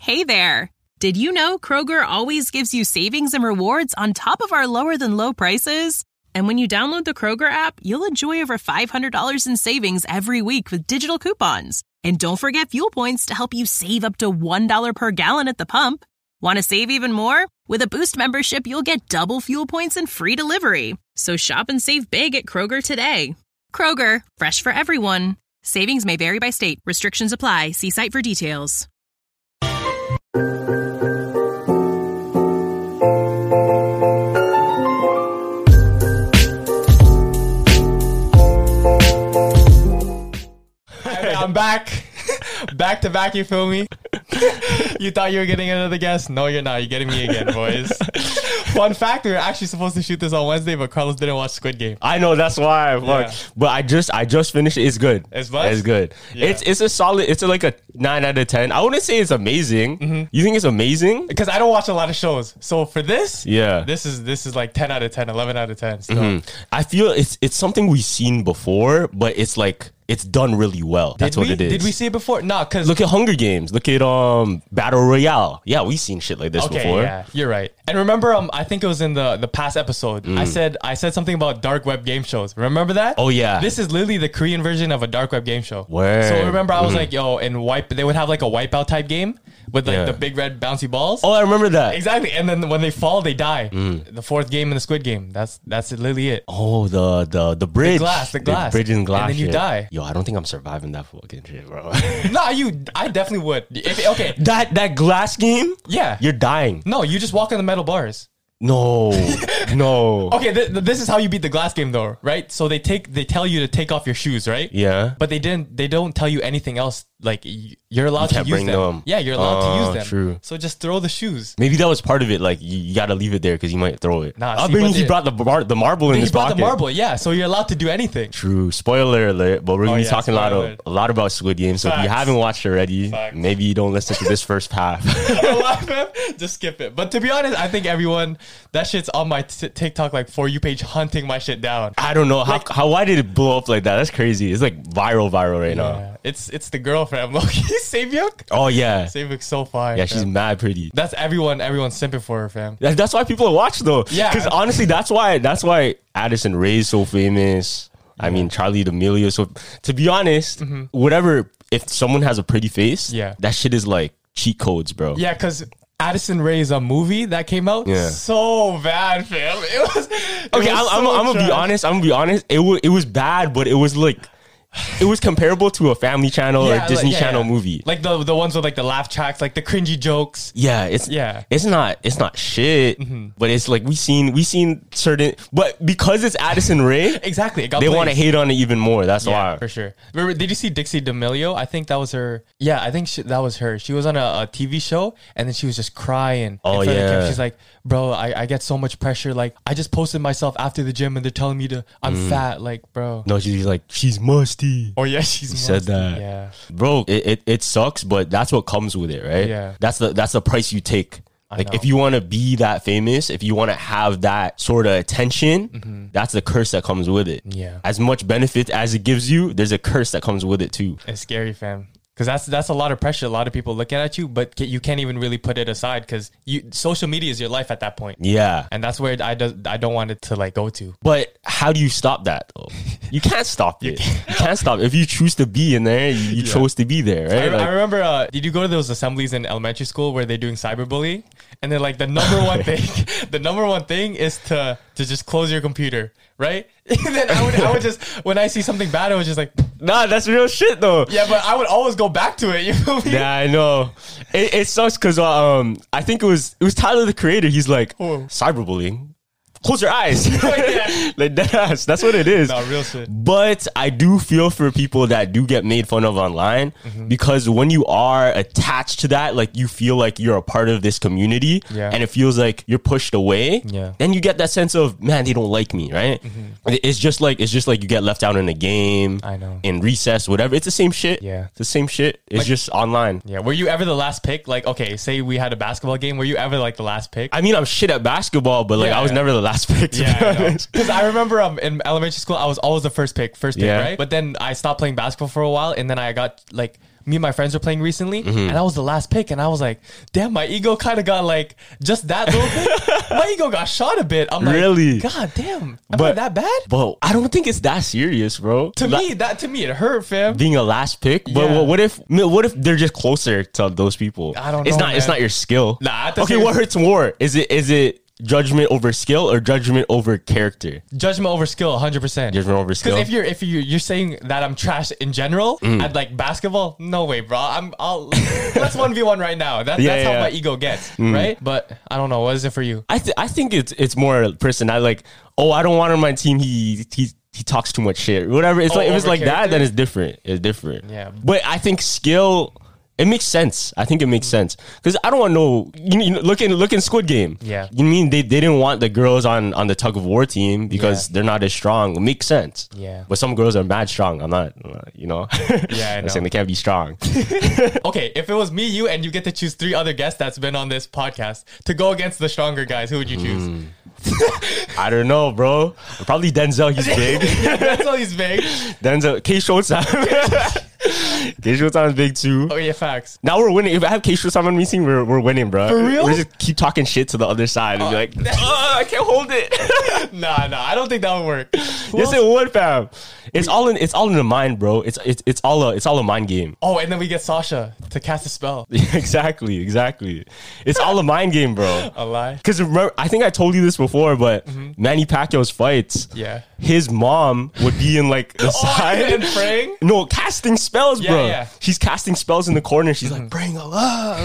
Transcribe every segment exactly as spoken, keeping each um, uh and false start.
Hey there! Did you know Kroger always gives you savings and rewards on top of our lower-than-low prices? And when you download the Kroger app, you'll enjoy over five hundred dollars in savings every week with digital coupons. And don't forget fuel points to help you save up to one dollar per gallon at the pump. Want to save even more? With a Boost membership, you'll get double fuel points and free delivery. So shop and save big at Kroger today. Kroger, fresh for everyone. Savings may vary by state. Restrictions apply. See site for details. I'm back. Back to back, you feel me? You thought you were getting another guest? No, you're not. You're getting me again, boys. Fun fact, we were actually supposed to shoot this on Wednesday, but Carlos didn't watch Squid Game. I know, that's why. Yeah. But I just I just finished it. It's good. It's what? It's good. Yeah. It's it's a solid, it's a, like a nine out of ten. I wouldn't say it's amazing. Mm-hmm. You think it's amazing? Because I don't watch a lot of shows. So for this, Yeah. this is this is like ten out of ten, eleven out of ten. So. Mm. I feel it's it's something we've seen before, but it's like it's done really well. That's Did what we? it is. Did we see it before? No, because Look at Hunger Games. Look at um Battle Royale. Yeah, we've seen shit like this okay, before. yeah, you're right. And remember, um, I think it was in the the past episode. I said I said something about dark web game shows. Remember that? Mm. Oh, yeah. This is literally the Korean version of a dark web game show. Word. So remember, I was Mhm. like, yo, and wipe. They would have like a wipeout type game with like Yeah. the big red bouncy balls. Oh, I remember that. Exactly. And then when they fall, they die. Mm. The fourth game in the Squid Game. That's that's literally it. Oh, the the the bridge. glass, the glass. bridge and glass. And then you shit. die. Yo, I don't think I'm surviving that fucking shit, bro. Nah, you. I definitely would. If, okay. that that glass game? Yeah. You're dying. No, you just walk on the metal bars. No. no. Okay, th- th- this is how you beat the glass game, though, right? So they take, they tell you to take off your shoes, right? Yeah. But they didn't. They don't tell you anything else. Like y- you're allowed You can't to use bring them. them. Yeah, you're allowed Oh, to use them. true. So just throw the shoes. Maybe that was part of it. Like you, you got to leave it there because you might throw it. Nah, I see, mean, but he it- brought the bar- the marble in He his brought pocket. the marble. Yeah, so you're allowed to do anything. True. Spoiler alert. But we're gonna Oh, be yeah, talking a lot spoiler. of a lot about Squid Game. So if you Facts. haven't watched already, Facts. maybe you don't listen to this first half. Just skip it. But to be honest, I think everyone that shit's on my t- TikTok like for you page hunting my shit down. I don't know how how why did it blow up like that? That's crazy. It's like viral, viral right now. Yeah, it's it's the girlfriend Loki Savyuk. Oh yeah, Savyuk's so fire. yeah. She's fam. mad pretty. That's everyone. Everyone's simping for her, fam. That- That's why people watch though. Yeah. because honestly, that's why that's why Addison Rae's so famous. I mean, Charlie D'Amelio. So to be honest, whatever. If someone has a pretty face, Mm-hmm. Yeah. that shit is like cheat codes, bro. Yeah, because Addison Rae's a movie that came out. Yeah. So bad, fam. It was it Okay, was I'm, I'm, so I'm gonna be trash. honest. I'm gonna be honest. It was it was bad, but it was like it was comparable to a Family Channel Yeah, or Disney like, yeah, Channel yeah. movie. Like the the ones with like the laugh tracks, like the cringy jokes. Yeah, it's Yeah. it's not it's not shit, but it's like we seen we seen certain, but because it's Addison Rae, Exactly. It got they played. want to hate on it even more. That's Yeah, why. for sure. Remember, did you see Dixie D'Amelio? I think that was her. Yeah, I think she, that was her. She was on a, a T V show, and then she was just crying. Oh, in front of the camera. yeah. She's like, "Bro, I, I get so much pressure. Like, I just posted myself after the gym, and they're telling me to I'm Mm. fat. Like, bro. No, she's like she's musty. Oh yeah, she's He said musty. that. Yeah. Bro, it, it it sucks, but that's what comes with it, right? Yeah. That's the that's the price you take. I Like know. if you want to be that famous, if you want to have that sort of attention, that's the curse that comes with it. Mm-hmm. Yeah. As much benefit as it gives you, there's a curse that comes with it too. It's scary, fam. Because that's that's a lot of pressure. A lot of people looking at you, but ca- you can't even really put it aside because you social media is your life at that point, Yeah. and that's where I do, I don't want it to like go to. But how do you stop that though? You can't stop it. You can't stop it. If you choose to be in there, you, you chose to be there, I, right? I Like, remember. Uh, did you go to those assemblies in elementary school where they're doing cyberbullying? And they're like, the number one thing, the number one thing is to to just close your computer, right? And then I would I would just when I see something bad, I was just like, nah, that's real shit though. yeah, but I would always go back to it. You feel me? Yeah, I know. It, it sucks because um, I think it was it was Tyler the Creator. He's like Oh. cyberbullying. Close your eyes. Yeah. Like that's that's what it is. No, real shit. But I do feel for people that do get made fun of online Mm-hmm. because when you are attached to that, like you feel like you're a part of this community Yeah. and it feels like you're pushed away. Yeah. Then you get that sense of, man, they don't like me, right? It- It's just like it's just like you get left out in a game, Mm-hmm. I know. in recess, whatever. It's the same shit. Yeah. It's the same shit. It's Like- just online. Yeah. Were you ever the last pick? Like, okay, say we had a basketball game. Were you ever like the last pick? I mean, I'm shit at basketball, but like Yeah, I was yeah. never the last pick, to be honest. Because I remember um, in elementary school, I was always the first pick, first pick, Yeah. right? But then I stopped playing basketball for a while, and then I got like me and my friends were playing recently, Mm-hmm. and I was the last pick, and I was like, damn, my ego kind of got like just that little bit. My ego got shot a bit. I'm like, Really? God damn, am I But- that bad? But I don't think it's that serious, bro. To La- me, that to me it hurt, fam. being a last pick, but Yeah. what- what if what if they're just closer to those people? I don't It's know, not. It's man. not your skill. Nah, at the Okay, same- what hurts more? Is it is it judgment over skill or judgment over character? Judgment over skill, one hundred percent. Judgment over skill. Because if you're if you you're saying that I'm trash in general Mm. at like basketball, no way, bro. I'm I'll let's one v one right now. That, Yeah, that's yeah. how my ego gets, right? But I don't know. What is it for you? I th- I think it's it's more personality. Like, oh, I don't want him on my team. He he he talks too much shit. Whatever. It's Oh, like if it's over like that, character? then it's different. It's different. Yeah. But I think skill. It makes sense. I think it makes sense because I don't want no. You, you know, look in look in Squid Game. Yeah. You mean they, they didn't want the girls on on the tug of war team because Yeah. they're not as strong. It makes sense. Yeah. But some girls are mad strong. I'm not. uh, You know. Yeah, I I'm know. saying they can't be strong. Okay, if it was me, you, and you get to choose three other guests that's been on this podcast to go against the stronger guys, who would you choose? Mm. I don't know, bro. Probably Denzel. He's big. That's all he's big. Denzel. K Showtime. K Showtime is big too. Oh yeah, facts. Now we're winning. If I have K Showtime on meeting, we're we're winning, bro. For real? We just keep talking shit to the other side and be like, oh, I can't hold it. Nah, nah, I don't think that would work. Who Yes, else? it would, fam. It's all in. It's all in the mind, bro. It's it's it's all a it's all a mind game. Oh, and then we get Sasha to cast a spell. exactly, exactly. It's all a mind game, bro. A lie. Because remember, I think I told you this before, but Manny Pacquiao's fights, Yeah. his mom would be in like the Oh, side and praying. No, casting spells, Yeah, bro. yeah. She's casting spells in the corner. She's like praying Allah,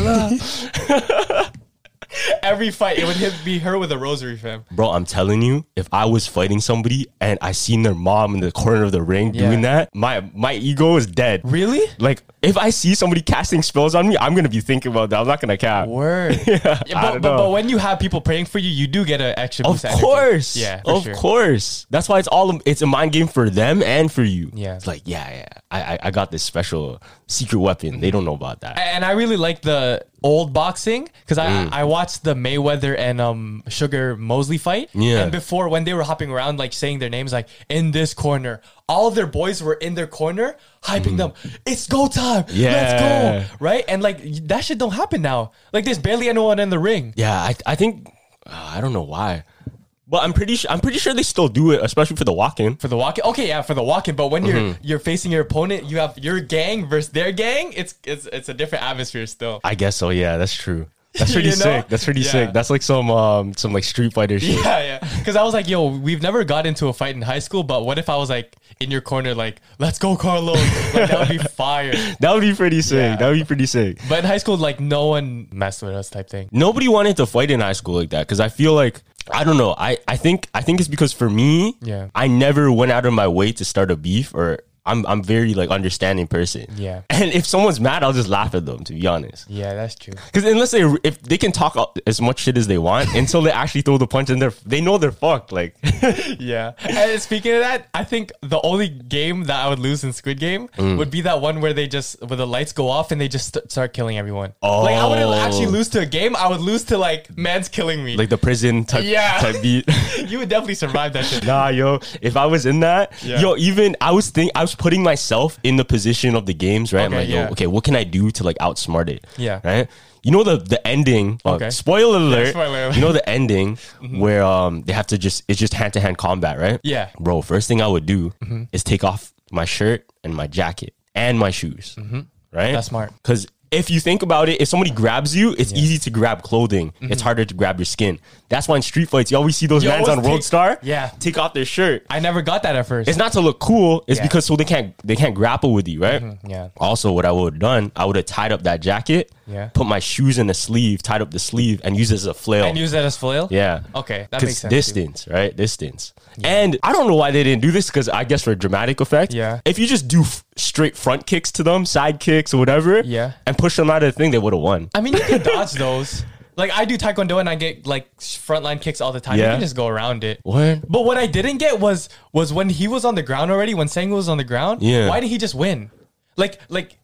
Allah. Every fight, it would hit, be her with a rosary, fam. Bro, I'm telling you, if I was fighting somebody and I seen their mom in the corner of the ring Yeah. doing that, my my ego is dead. Really? Like, if I see somebody casting spells on me, I'm gonna be thinking about that. I'm not gonna cap. Word. Yeah, I but, don't but, know. but when you have people praying for you, you do get an extra Of boost energy. course, Yeah, for of sure. course. That's why it's all it's a mind game for them and for you. Yeah. It's like, yeah, yeah, I I, I got this special secret weapon. They don't know about that. And I really like the old boxing because I, Mm. I watched the Mayweather and um Sugar Mosley fight. Yeah. And before, when they were hopping around, like saying their names, like in this corner, all of their boys were in their corner, hyping them. It's go time. Mm. Yeah. Let's go. Right. And like that shit don't happen now. Like there's barely anyone in the ring. Yeah, I I think uh, I don't know why, but I'm pretty sure I'm pretty sure they still do it, especially for the walk-in. For the walk-in, okay, yeah, for the walk-in. But when you're Mm-hmm. you're facing your opponent, you have your gang versus their gang. It's it's it's a different atmosphere still. I guess so. Yeah, that's true. That's pretty You know? sick. That's pretty Yeah. sick. That's like some um some like Street Fighter shit. Yeah, yeah. Because I was like, yo, we've never got into a fight in high school, but what if I was like in your corner, like, let's go, Carlos? Like that would be fire. That would be pretty sick. Yeah. That would be pretty sick. But in high school, like no one messed with us type thing. Nobody wanted to fight in high school like that because I feel like I don't know. I I think I think it's because for me, Yeah. I never went out of my way to start a beef or. I'm I'm very like understanding person. Yeah. And if someone's mad, I'll just laugh at them. To be honest. Yeah, that's true. Because unless they, if they can talk as much shit as they want until they actually throw the punch in there, they know they're fucked. Like, Yeah. And speaking of that, I think the only game that I would lose in Squid Game Mm. would be that one where they just, where the lights go off and they just st- start killing everyone. Like I wouldn't Oh. actually lose to a game. I would lose to like, man's killing me. like the prison type, Yeah. type beat. You would definitely survive that shit. Nah, yo, if I was in that, Yeah. yo, even I was think I was putting myself in the position of the games, right? I'm Okay, like, yeah. yo, okay, what can I do to like outsmart it? Yeah. Right? You know the the ending. uh, Okay. Spoiler alert. spoiler alert. You know the ending where um they have to just it's just hand to hand combat, right? Yeah. Bro, first thing I would do is take off my shirt and my jacket and my shoes. Right? That's smart. Because if you think about it, if somebody grabs you, it's easy to grab clothing. It's harder to grab your skin. That's why in street fights, you always see those You mans on always World take- Star. Yeah. Take off their shirt. I never got that at first. It's not to look cool. It's Yeah. because so they can't they can't grapple with you, right? yeah. Also, what I would have done, I would have tied up that jacket, Yeah. put my shoes in the sleeve, tied up the sleeve, and use it as a flail. And use that as flail? yeah. Okay, that 'Cause makes sense. too. distance, right? Distance. And I don't know why they didn't do this because I guess for dramatic effect. Yeah. If you just do f- straight front kicks to them, side kicks or whatever, Yeah. and push them out of the thing, they would have won. I mean, you can dodge those. Like, I do Taekwondo and I get, like, frontline kicks all the time. You Yeah. can just go around it. What? But what I didn't get was was when he was on the ground already, when Sang was on the ground, Yeah. why did he just win? Like, like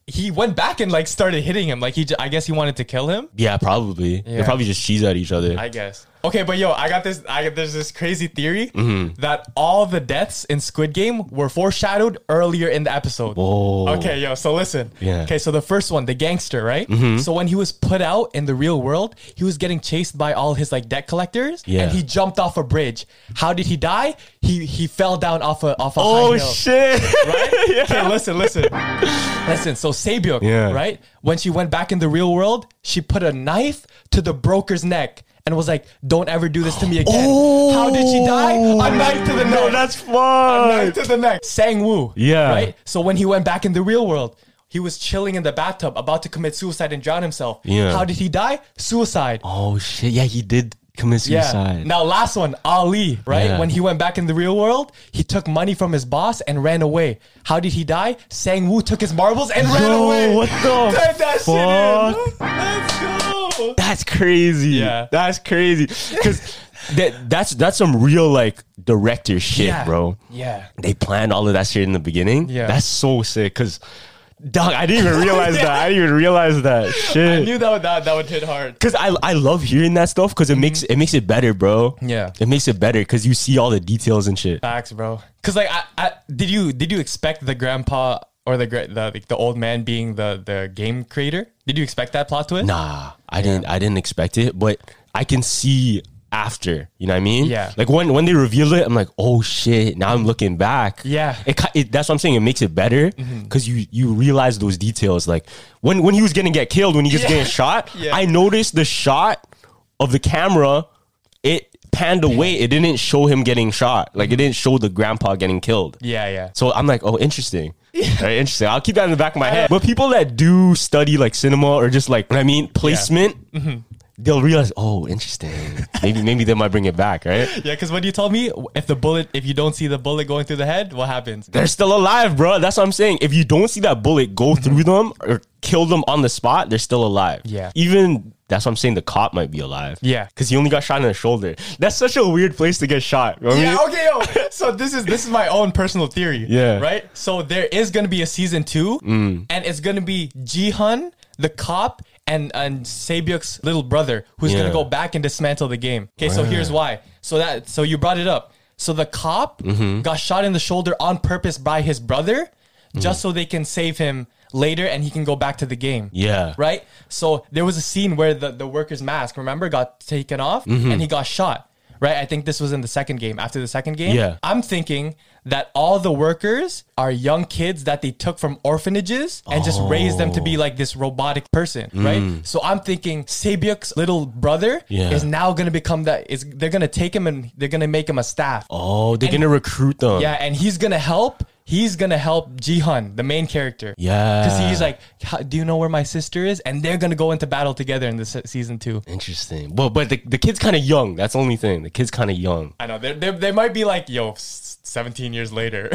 he went back and like started hitting him. Like he, j- I guess he wanted to kill him. Yeah, probably. Yeah. They probably just cheese at each other. I guess. Okay, but yo, I got this. I got there's this crazy theory Mm-hmm. that all the deaths in Squid Game were foreshadowed earlier in the episode. Whoa. Okay, yo, so listen. Yeah. Okay, so the first one, the gangster, right? Mm-hmm. So when he was put out in the real world, he was getting chased by all his like debt collectors, Yeah. and he jumped off a bridge. How did he die? He he fell down off a off a Oh high hill. shit! Right? Yeah. Okay, listen, listen. Listen, so Saebyuk, Yeah. right? When she went back in the real world, she put a knife to the broker's neck and was like, don't ever do this to me again. How did she die? A knife to the neck. No, that's A fun. knife to the neck. Sang-woo. Yeah. Right? So when he went back in the real world, he was chilling in the bathtub, about to commit suicide and drown himself. Yeah. How did he die? Suicide. Oh shit! Yeah, he did commit Yeah. suicide. Now, last one, Ali, right? Yeah. When he went back in the real world, he took money from his boss and ran away. How did he die? Sang-woo took his marbles and ran Yo, away. what the Type that fuck? shit in. Let's go. That's crazy. Yeah. That's crazy. Because that that's that's some real like director shit, Yeah. bro. Yeah. They planned all of that shit in the beginning. Yeah. That's so sick. Because, dog, I didn't even realize that. I didn't even realize that I shit. knew that would, that, that would hit hard. Because I I love hearing that stuff because it makes it makes it better, bro. Yeah. It makes it better because you see all the details and shit. Facts, bro. Cause like, I, I did you did you expect the grandpa or the gra- the like, the old man being the the game creator? Did you expect that plot twist? Nah, I didn't. I didn't expect it, but I can see after. You know what I mean? Yeah. Like when when they reveal it, I'm like, oh shit. Now I'm looking back. Yeah. It, ki- it that's what I'm saying. It makes it better because you you realize those details. Like when when he was gonna get killed, when he was Yeah. getting shot, Yeah. I noticed the shot of the camera. It panned away. It didn't show him getting shot. Like it didn't show the grandpa getting killed. Yeah, yeah. So I'm like, oh, interesting. Very interesting. I'll keep that in the back of my head. But people that do study like cinema or just like, what I mean, placement, they'll realize, oh, interesting. Maybe maybe they might bring it back, right? Yeah, because when you told me if the bullet, if you don't see the bullet going through the head, what happens? They're still alive, bro. That's what I'm saying. If you don't see that bullet go through them or kill them on the spot, they're still alive. Yeah. Even, that's what I'm saying, the cop might be alive. Yeah. Because he only got shot in the shoulder. That's such a weird place to get shot. You know what I Yeah, mean? okay, yo. So this is this is my own personal theory. Yeah. Right? So there is gonna be a season two, and it's gonna be Jihan, the cop, and and Saebyuk's little brother, who's Yeah. gonna go back and dismantle the game. Okay, so here's why. So that so you brought it up. So the cop Mm-hmm. got shot in the shoulder on purpose by his brother, just so they can save him later and he can go back to the game. Yeah. Right? So there was a scene where the, the worker's mask, remember, got taken off Mm-hmm. and he got shot. Right? I think this was in the second game. After the second game. Yeah. I'm thinking that all the workers are young kids that they took from orphanages and just raised them to be like this robotic person. Right? So I'm thinking Saebyuk's little brother Mm. Yeah. is now gonna become that is they're gonna take him and they're gonna make him a staff. Oh, they're going to recruit them. Yeah, and he's gonna help. He's gonna help Jihan, the main character. Yeah. Because he's like, "How- do you know where my sister is? And they're gonna go into battle together in this season two. Interesting. Well, but the, the kid's kind of young. That's the only thing. The kid's kind of young. I know they they might be like, yo, s- seventeen years later.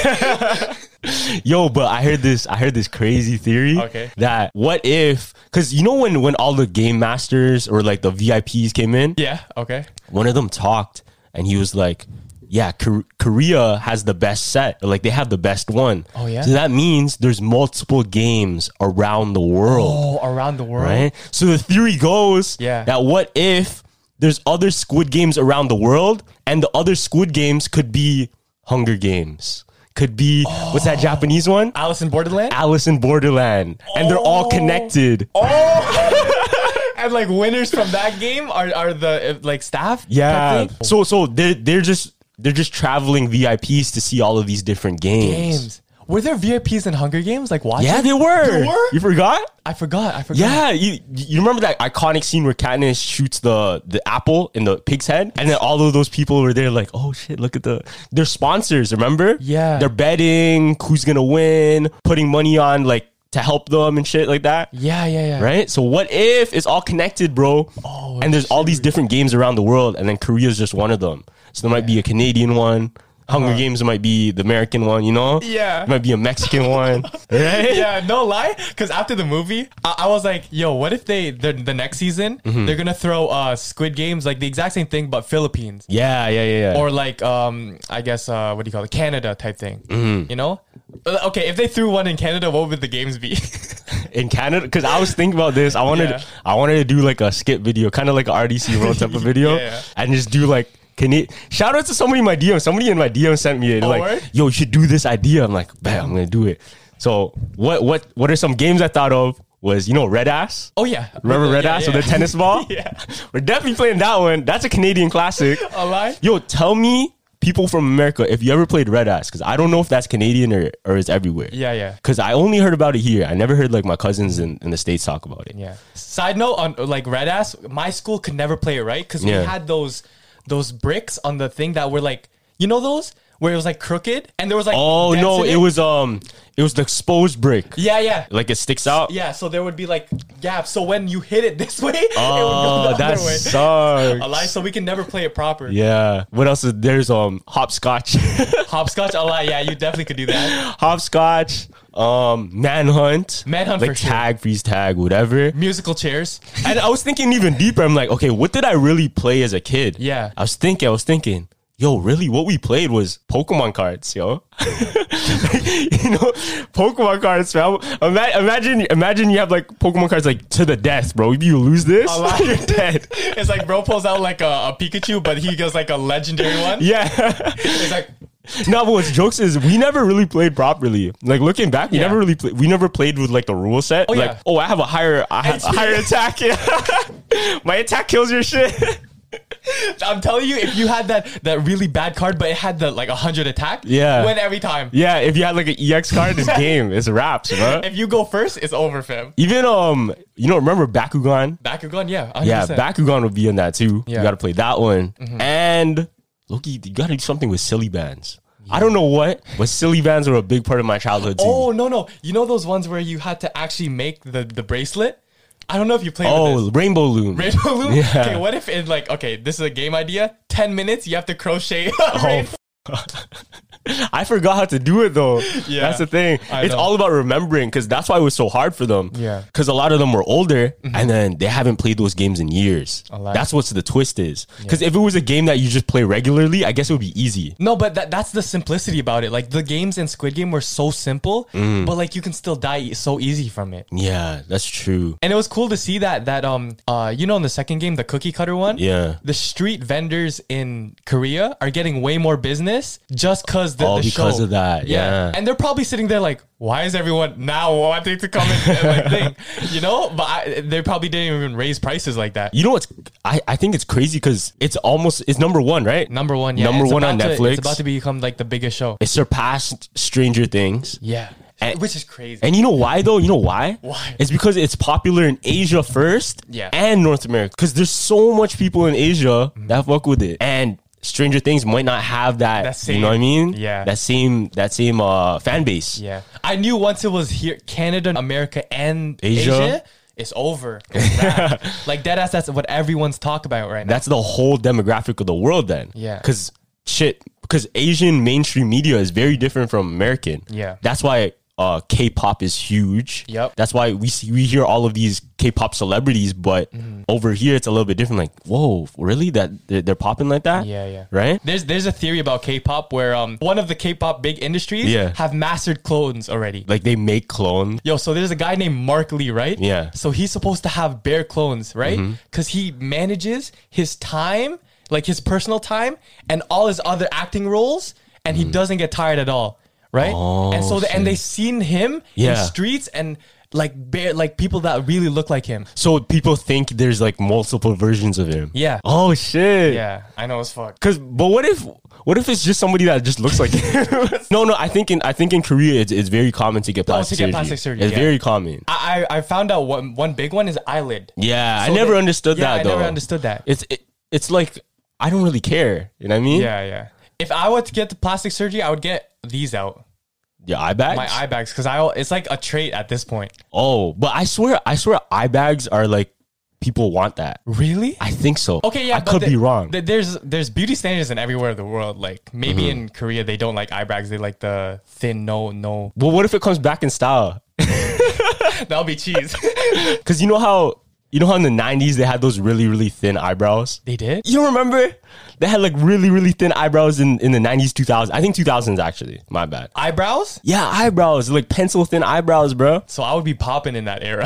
Yo, but I heard this. I heard this crazy theory. Okay. That what if? Because you know when when all the game masters or like the V I Ps came in, Yeah. Okay. one of them talked and he was like, "Yeah, Kor- Korea has the best set. Or like they have the best one. Oh, yeah? So that means there's multiple games around the world, Oh, around the world. right? So the theory goes, Yeah. that what if there's other Squid Games around the world and the other Squid Games could be Hunger Games, could be what's that Japanese one? Alice in Borderland. Alice in Borderland, and they're all connected. And like winners from that game are, are the uh, like staff. Yeah. type thing? So so they're they're just they're just traveling V I Ps to see all of these different games. Games. Were there V I Ps in Hunger Games? Like watching? Yeah, they were. They were? You forgot? I forgot. I forgot. Yeah, you you remember that iconic scene where Katniss shoots the the apple in the pig's head, and then all of those people were there, like, oh shit, look at the they're sponsors. Remember? Yeah. they're betting who's gonna win, putting money on like to help them and shit like that. Yeah, yeah, yeah. Right? So what if it's all connected, bro? Oh, and there's all these different games around the world, and then Korea's just one of them. So there might be a Canadian one, Hunger Uh-huh. Games might be the American one, you know? Yeah. It might be a Mexican one, right? Yeah, no lie. Because after the movie, I, I was like, yo, what if they, the, the next season, Mm-hmm. they're going to throw uh, Squid Games, like the exact same thing, but Philippines. Yeah, yeah, yeah, yeah. Or like, um, I guess, uh, what do you call it? Canada type thing. Mm-hmm. You know? Uh, Okay, if they threw one in Canada, what would the games be? In Canada, because I was thinking about this. I wanted, Yeah. I wanted to do like a skit video, kind of like an R D C World type of video, Yeah. and just do like. Can it shout out to somebody in my D M? Somebody in my D M sent me it. Oh, like, word? yo, you should do this idea. I'm like, bam, I'm gonna do it. So what what what are some games I thought of was, you know, Red Ass? Oh, yeah. Remember Red Yeah, Ass yeah. with the tennis ball? Yeah. We're definitely playing that one. That's a Canadian classic. A lie? Yo, tell me, people from America, if you ever played Red Ass, because I don't know if that's Canadian or, or it's everywhere. Yeah, yeah. Because I only heard about it here. I never heard like my cousins in, in the States talk about it. Yeah. Side note on like Red Ass, my school could never play it, right? Because Yeah. we had those those bricks on the thing that were like, you know those where it was like crooked and there was like. Oh dents no, in it was um, it was the exposed brick. Yeah, yeah. Like it sticks out. Yeah, so there would be like gaps. So when you hit it this way, it would Oh, go the that other way. sucks. A lie, so we can never play it proper. Yeah. What else is there's um hopscotch, Hopscotch, a lie. Yeah, you definitely could do that. hopscotch, um manhunt, Manhunt like for sure. tag, freeze tag, whatever. Musical chairs. And I was thinking even deeper. I'm like, okay, what did I really play as a kid? Yeah. I was thinking, I was thinking, yo, really, what we played was Pokemon cards, yo. You know, Pokemon cards, man. Ima- Imagine, imagine you have like Pokemon cards like to the death, bro. If you lose this, A lie. you're dead. It's like bro pulls out like a, a Pikachu, but he goes like a legendary one. Yeah. It's like, No, but what's jokes is we never really played properly. Like looking back, we Yeah. never really played. We never played with like the rule set. Oh, like, yeah. oh, I have a higher, I have a higher attack. Yeah. My attack kills your shit. I'm telling you, if you had that that really bad card, but it had the like a hundred attack, Yeah. win every time. Yeah, if you had like an E X card, it's game. It's wraps, bro. If you go first, it's over, fam. Even um, you know, remember Bakugan? Bakugan, yeah, one hundred Yeah, percent. Bakugan would be in that too. Yeah. Mm-hmm. You got to play that one. And Loki, you got to do something with silly bands. I don't know what, but silly bands were a big part of my childhood too. Oh no, no, you know those ones where you had to actually make the the bracelet. I don't know if you played with Oh, this. Rainbow Loom. Rainbow Loom? Yeah. Okay, what if in like, okay, this is a game idea. ten minutes, you have to crochet. Oh, I forgot how to do it though. Yeah. That's the thing. I It's know. all about remembering because that's why it was so hard for them. Yeah. Mm-hmm. Because a lot of them were older and then they haven't played those games in years. A lot. That's what's the twist is. Because if it was a game that you just play regularly, I guess it would be easy. No, but that, that's the simplicity about it. Like the games in Squid Game were so simple, Mm. but like you can still die so easy from it. Yeah, that's true. And it was cool to see that that um uh you know in the second game, the cookie cutter one, Yeah. the street vendors in Korea are getting way more business just cause the, All the because show. of that, yeah. And they're probably sitting there like, why is everyone now wanting to come in and like thing, you know? But I, they probably didn't even raise prices like that. You know what's, I, I think it's crazy because it's almost, it's number one, right? Number one, yeah, Number it's one on about to- Netflix. It's about to become like the biggest show. It surpassed Stranger Things. Yeah, And- which is crazy. And you know why though? You know why? Why? It's because it's popular in Asia first, Yeah. and North America. Because there's so much people in Asia that fuck with it, and Stranger Things might not have that. That you know what I same- mean? yeah. That same that same uh fan base. Yeah, I knew once it was here, Canada, America, and Asia. Asia, it's over. It's wrapped. Like deadass, that's what everyone's talking about right now. That's the whole demographic of the world then. Yeah. Because shit, because Asian mainstream media is very different from American. Yeah. That's why uh, K-pop is huge. Yep. That's why we see we hear all of these K-pop celebrities, but Mm-hmm. over here it's a little bit different. Like, whoa, really? That they're, they're popping like that? Yeah, yeah. Right? There's there's a theory about K-pop where um one of the K-pop big industries Yeah. have mastered clones already. Like they make clones. Yo, so there's a guy named Mark Lee, right? Yeah. So he's supposed to have bare clones, right? Because he manages his time, like his personal time, and all his other acting roles, and he doesn't get tired at all, right? Oh, and so the, and shit. they seen him Yeah. in streets and like bare like people that really look like him. So people think there's like multiple versions of him. Yeah. Oh shit. Yeah, I know it's fuck. Cause, but what if, what if it's just somebody that just looks like him? no, no. I think in, I think in Korea it's, it's very common to get Oh, plastic to get surgery. plastic surgery, It's yeah. very common. I I I found out one one big one is eyelid. Yeah, So I never they- understood yeah, that I though. never understood that. It's it, it's like I don't really care. You know what I mean? Yeah, yeah. If I were to get the plastic surgery, I would get these out. Your eye bags. My eye bags, because I it's like a trait at this point. Oh, but I swear, I swear, eye bags are like people want that. Really? I think so. Okay, yeah, I but could the- be wrong. the- there's there's beauty standards in everywhere in the world. Like maybe in Korea they don't like eyebrows. They like the thin, no, no. Well, what if it comes back in style? That'll be cheese. Because you know how you know how in the nineties they had those really really thin eyebrows. They did? You don't remember? They had like really really thin eyebrows in in the nineties, two thousands. I think two thousands actually. My bad. Eyebrows? Yeah, eyebrows, like pencil thin eyebrows, bro. So I would be popping in that era.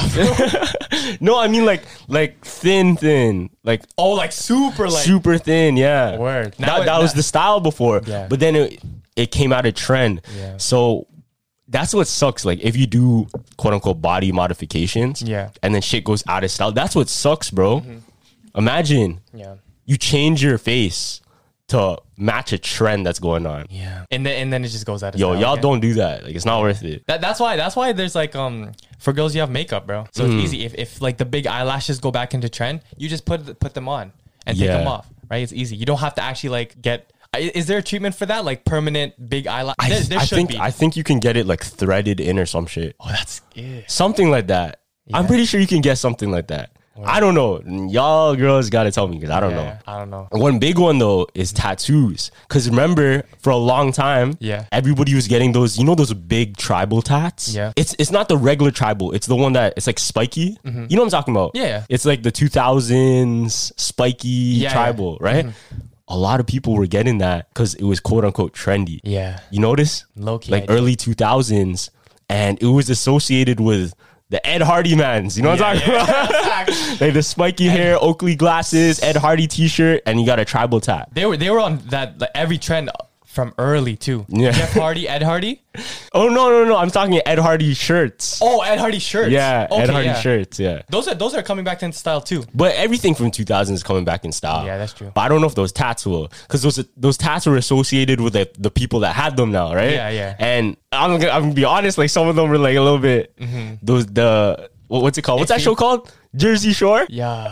No, I mean like like thin, thin, like Oh, like super like super thin. Yeah, Word. Now That, it- that was that- the style before, Yeah. but then it it came out of trend. Yeah. So that's what sucks. Like if you do quote unquote body modifications, Yeah. and then shit goes out of style. That's what sucks, bro. Imagine Yeah. you change your face to match a trend that's going on. Yeah. And then and then it just goes out of Yo, style y'all again. don't do that. Like it's not worth it. That, that's why that's why there's like um for girls you have makeup, bro. So Mm. it's easy. If, if like the big eyelashes go back into trend, you just put put them on and take Yeah. them off. Right? It's easy. You don't have to actually like get. I- Is there a treatment for that? Like permanent big eyelash? I, There, there I should think be. I think you can get it like threaded in or some shit. oh, that's yeah. Something like that. I'm Yeah. pretty sure you can get something like that. I don't know. Y'all girls gotta tell me because I don't know. Yeah, I don't know. One big one though is tattoos. Cause remember, for a long time, Yeah. everybody was getting those. You know those big tribal tats. Yeah. it's it's not the regular tribal. It's the one that it's like spiky. You know what I'm talking about? Yeah. It's like the two thousands spiky Yeah, tribal, right? A lot of people were getting that because it was quote unquote trendy. Yeah. You notice? Low-key Like I did. early two thousands, and it was associated with the Ed Hardy mans. You know what I'm talking about? Like the spiky hair, Oakley glasses, Ed Hardy t-shirt, and you got a tribal tat. They were they were on that like, every trend from early too. Yeah. Jeff Hardy, Ed Hardy. Oh no, no, no! I'm talking Ed Hardy shirts. Oh, Ed Hardy shirts. Yeah, Okay, Ed Hardy yeah. shirts. Yeah, Those are those are coming back into style too. but everything from two thousands is coming back in style. Yeah, that's true. But I don't know if those tats will, because those those tats were associated with the, the people that had them now, right? Yeah, yeah. And I'm gonna, I'm gonna be honest, like some of them were like a little bit those the what- what's it called? What's that Iffy. show called? Jersey Shore. Yeah.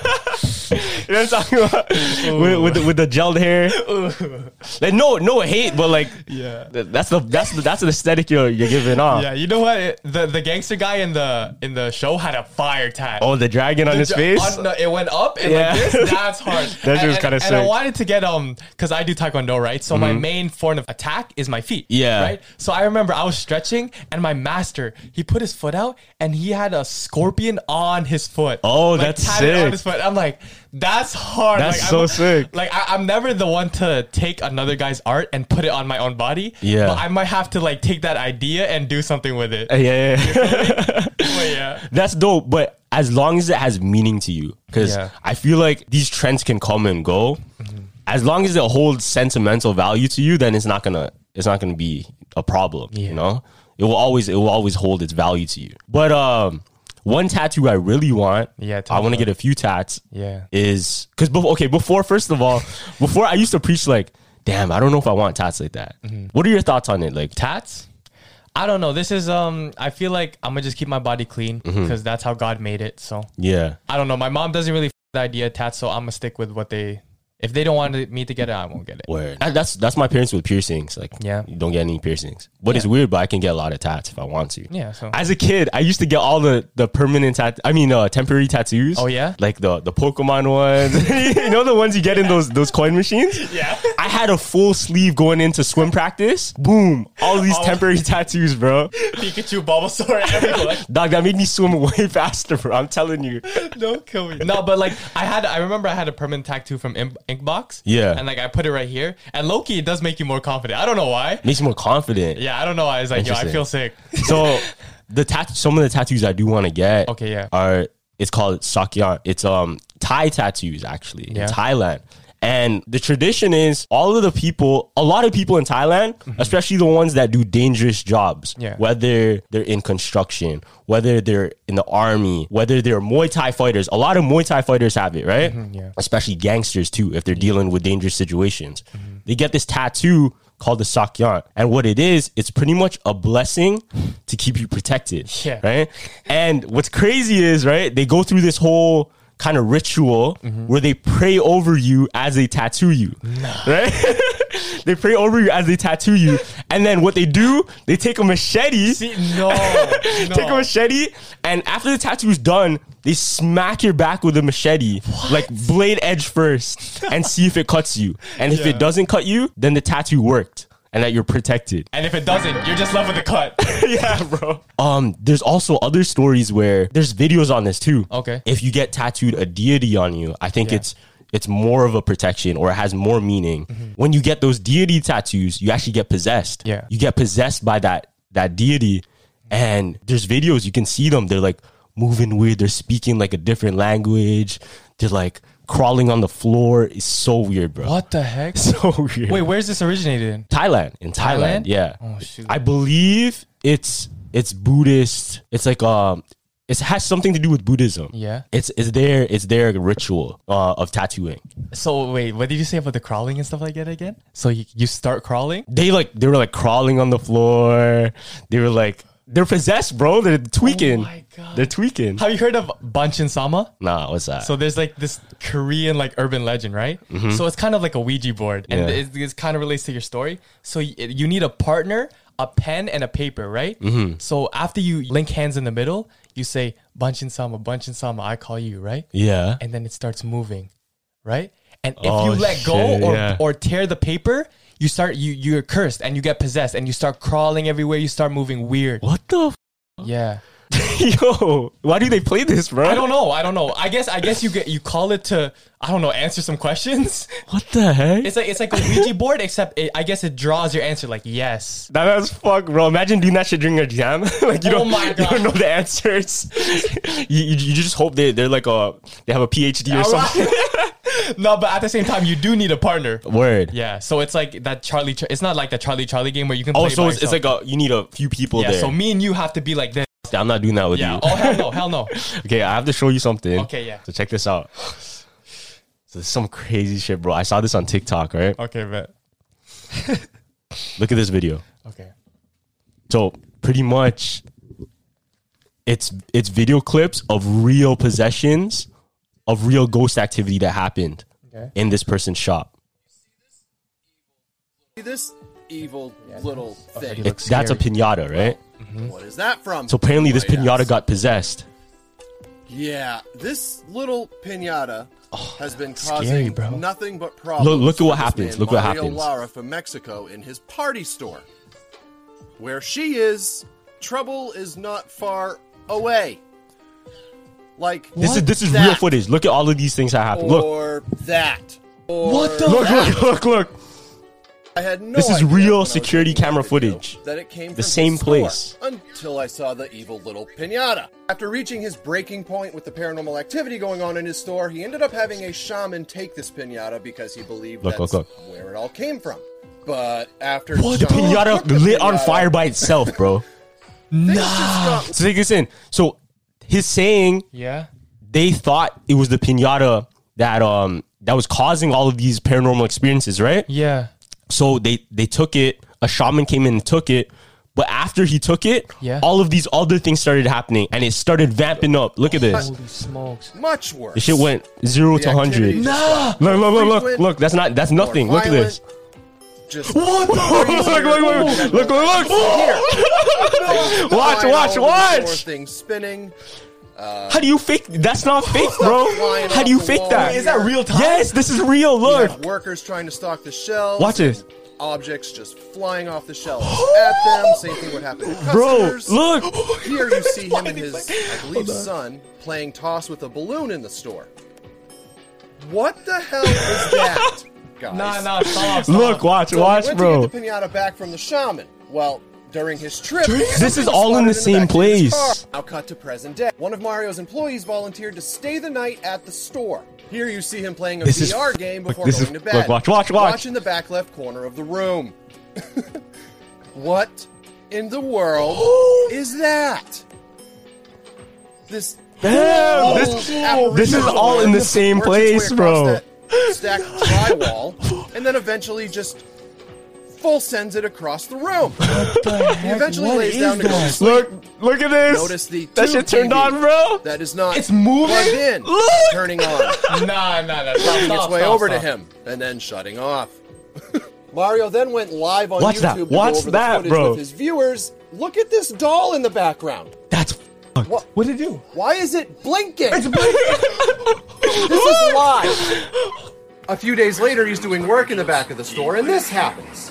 You know what I'm talking about? with, with, the, with the gelled hair. Like no, no hate, but like Yeah. th- that's the that's the that's the aesthetic you're you're giving off. Yeah, you know what? It- the the gangster guy in the in the show had a fire tat. Oh, the dragon on The his ju- face. on the- it went up and Yeah. like this. That's hard. That shit And- was and- kinda And I sick. wanted to get um because I do taekwondo, right? So my main form of attack is my feet. Yeah. Right. So I remember I was stretching and my master he put his foot out and he had a scorpion on his foot. Oh, Like, that's tatted sick. On his foot. I'm like, that's hard. That's like, so I'm, sick. Like I, I'm never the one to take another guy's art and put it on my own body. Yeah. But I might have to like take that idea and do something with it. Yeah, yeah, yeah. But yeah. That's dope. But as long as it has meaning to you, because Yeah. I feel like these trends can come and go. As long as it holds sentimental value to you, then it's not gonna it's not gonna be a problem. Yeah. You know, it will always it will always hold its value to you. But um, one tattoo I really want, Yeah, tell I me want to about get a few tats. Yeah. is because before okay before first of all before I used to preach like, damn, I don't know if I want tats like that. What are your thoughts on it? Like Tats? I don't know. This is um I feel like I'm gonna just keep my body clean because that's how God made it. So yeah. I don't know. My mom doesn't really f- the idea of tats, so I'm gonna stick with what they if they don't want me to get it, I won't get it. Word. That- That's that's my parents with piercings. Like, Yeah. you don't get any piercings. But Yeah. it's weird, but I can get a lot of tats if I want to. Yeah, so As a kid, I used to get all the the permanent tat. I mean, uh, temporary tattoos. Oh, yeah? like the the Pokemon ones. You know the ones you get in those those coin machines. Yeah. I had a full sleeve going into swim practice. Boom! All these Oh. temporary tattoos, bro. Pikachu, Bulbasaur, everyone. Dog, that made me swim way faster, bro. I'm telling you. Don't kill me. No, but like I had, I remember I had a permanent tattoo from Ink- Inkbox. Yeah. And like I put it right here, and Loki, it does make you more confident. I don't know why. Makes you more confident. Yeah, I don't know why. It's like, yo, I Interesting. feel sick. So the tat, some of the tattoos I do want to get. Okay, yeah. Are it's called Sakyan. It's um Thai tattoos actually Yeah. in Thailand. And the tradition is all of the people, a lot of people in Thailand, especially the ones that do dangerous jobs, Mm-hmm. Yeah. whether they're in construction, whether they're in the army, whether they're Muay Thai fighters. A lot of Muay Thai fighters have it, right? Mm-hmm, yeah. Especially gangsters too, if they're dealing with dangerous situations. Mm-hmm. They get this tattoo called the Sakyan. And what it is, it's pretty much a blessing to keep you protected. Yeah. Right? And what's crazy is, right, they go through this whole kind of ritual where they pray over you as they tattoo you. Right? They pray over you as they tattoo you. And then what they do, they take a machete. See, no, no. Take a machete. And after the tattoo is done, they smack your back with a machete. What? Like blade edge first. And see if it cuts you. And if Yeah. it doesn't cut you, then the tattoo worked. And that you're protected. And if it doesn't, you're just left with a cut. Yeah, bro. Um, there's also other stories where there's videos on this too. Okay. If you get tattooed a deity on you, I think Yeah. it's it's more of a protection or it has more meaning. Mm-hmm. When you get those deity tattoos, you actually get possessed. Yeah. You get possessed by that that deity. And there's videos, you can see them. They're like moving weird. They're speaking like a different language. They're like crawling on the floor. It's so weird, bro. What the heck? So weird. Wait, where's this originated in? Thailand. In Thailand, Thailand? yeah. Oh, shoot. I believe it's it's Buddhist. It's like um it has something to do with Buddhism. Yeah. It's it's their it's their ritual uh, of tattooing. So wait, what did you say about the crawling and stuff like that again? So you, you start crawling? They like they were like crawling on the floor. They were like they're possessed, bro. They're tweaking. Oh my God. They're tweaking. Have you heard of Banchin Sama? Nah, what's that? So there's like this Korean like urban legend, right? So it's kind of like a Ouija board, and Yeah. it, it kind of relates to your story. So y- you need a partner, a pen, and a paper, right? So after you link hands in the middle, you say Banchin Sama, Banchin Sama, I call you, right? yeah. And then it starts moving, right? And if Oh, you let go shit, or yeah. or tear the paper, you start you you're cursed and you get possessed and you start crawling everywhere. You start moving weird. What the f- Yeah. Yo, why do they play this, bro? I don't know. I don't know. I guess I guess you get you call it to I don't know answer some questions. What the heck? It's like it's like a Ouija board, except it, I guess it draws your answer like yes. That was fuck, bro. Imagine doing that shit during your exam. Like you Oh don't, my you God. don't know the answers. you, you, you just hope they they're like a they have a PhD or something. No, but at the same time, you do need a partner. Word. Yeah, so it's like that Charlie. Ch- It's not like the Charlie Charlie game where you can. Play Oh, so by it's, it's yourself. like a you need a few people yeah. there. So me and you have to be like this. I'm not doing that with Yeah. you. Oh hell no, hell no. Okay, I have to show you something. Okay, yeah. So check this out. So this is some crazy shit, bro. I saw this on TikTok, right? Okay, bet. Look at this video. Okay. So pretty much, it's it's video clips of real possessions, of real ghost activity that happened Okay. in this person's shop. This evil little thing. Looks It's, that's a scary. pinata, right? What is that from? So apparently this you might pinata ask? got possessed. Yeah, this little pinata has been causing scary, bro. nothing but problems. Look- look at for what this happens. man, Look what Mario happens. Lara from Mexico in his party store. Where she is, trouble is not far away. Like This is this is that, real footage. Look at all of these things that happened. Look, or that. Or What the- look, that. look, look, look. I had no This is idea real when I was security making camera the video footage. That it came The from same his place. store until I saw the evil little pinata. After reaching his breaking point with the paranormal activity going on in his store, he ended up having a shaman take this pinata because he believed Look, that's look, where it all came from. But after What? The shaman pinata took the lit on pinata, fire by itself, bro. things just got So take this in. So he's saying Yeah. they thought it was the pinata that um that was causing all of these paranormal experiences, right? Yeah. So they they took it. A shaman came in and took it. But after he took it, Yeah. all of these other things started happening, and it started vamping up. Look at this. Holy smokes. much worse. The shit went zero The to hundred. activity just Nah. got Look, look, look, look, frequent, look. That's not. That's more nothing. Look at this. violent, Just What? Look, look, look, look, look, look. Here. Watch, Flying watch, all over the watch. floor, Things spinning. How do you fake? That's not fake, bro. Flying How off do you the fake wall that? here. Is that real time? Yes, this is real. You Look. have workers trying to stock the shelves. Watch this. and Objects just flying off the shelves at them. Same thing would happen to Bro, customers. look. Here you see him and his, I believe, son playing toss with a balloon in the store. What the hell is that, guys? Nah, nah, stop, stop. Look, watch, So he watch, went bro. to get the pinata back from the shaman. Well, during his trip, This is something all in the spotted same back of his place. car. Now cut to present day. One of Mario's employees volunteered to stay the night at the store. Here you see him playing a This is- V R game look, before this going is- to bed. look, watch, watch, watch. Watch in the back left corner of the room. What in the world is that? This Damn, whole this- apparition this is all in the same works its way place, across bro. that Stacked drywall, and then eventually just full sends it across the room. He eventually What lays is down to go to that? sleep. Look, look at this. Notice the that tube shit turned T V on, bro. That is not It's moving? plugged in, Look! turning on, Nah, nah, nah. Stop, making stop, its way stop, over stop. to him, and then shutting off. Mario then went live on Watch YouTube that. to go Watch over that, the footage bro. with his viewers. Look at this doll in the background. That's fucked. What? What did it do? Why is it blinking? It's blinking. This is live. A few days later, he's doing work in the back of the store, and this happens.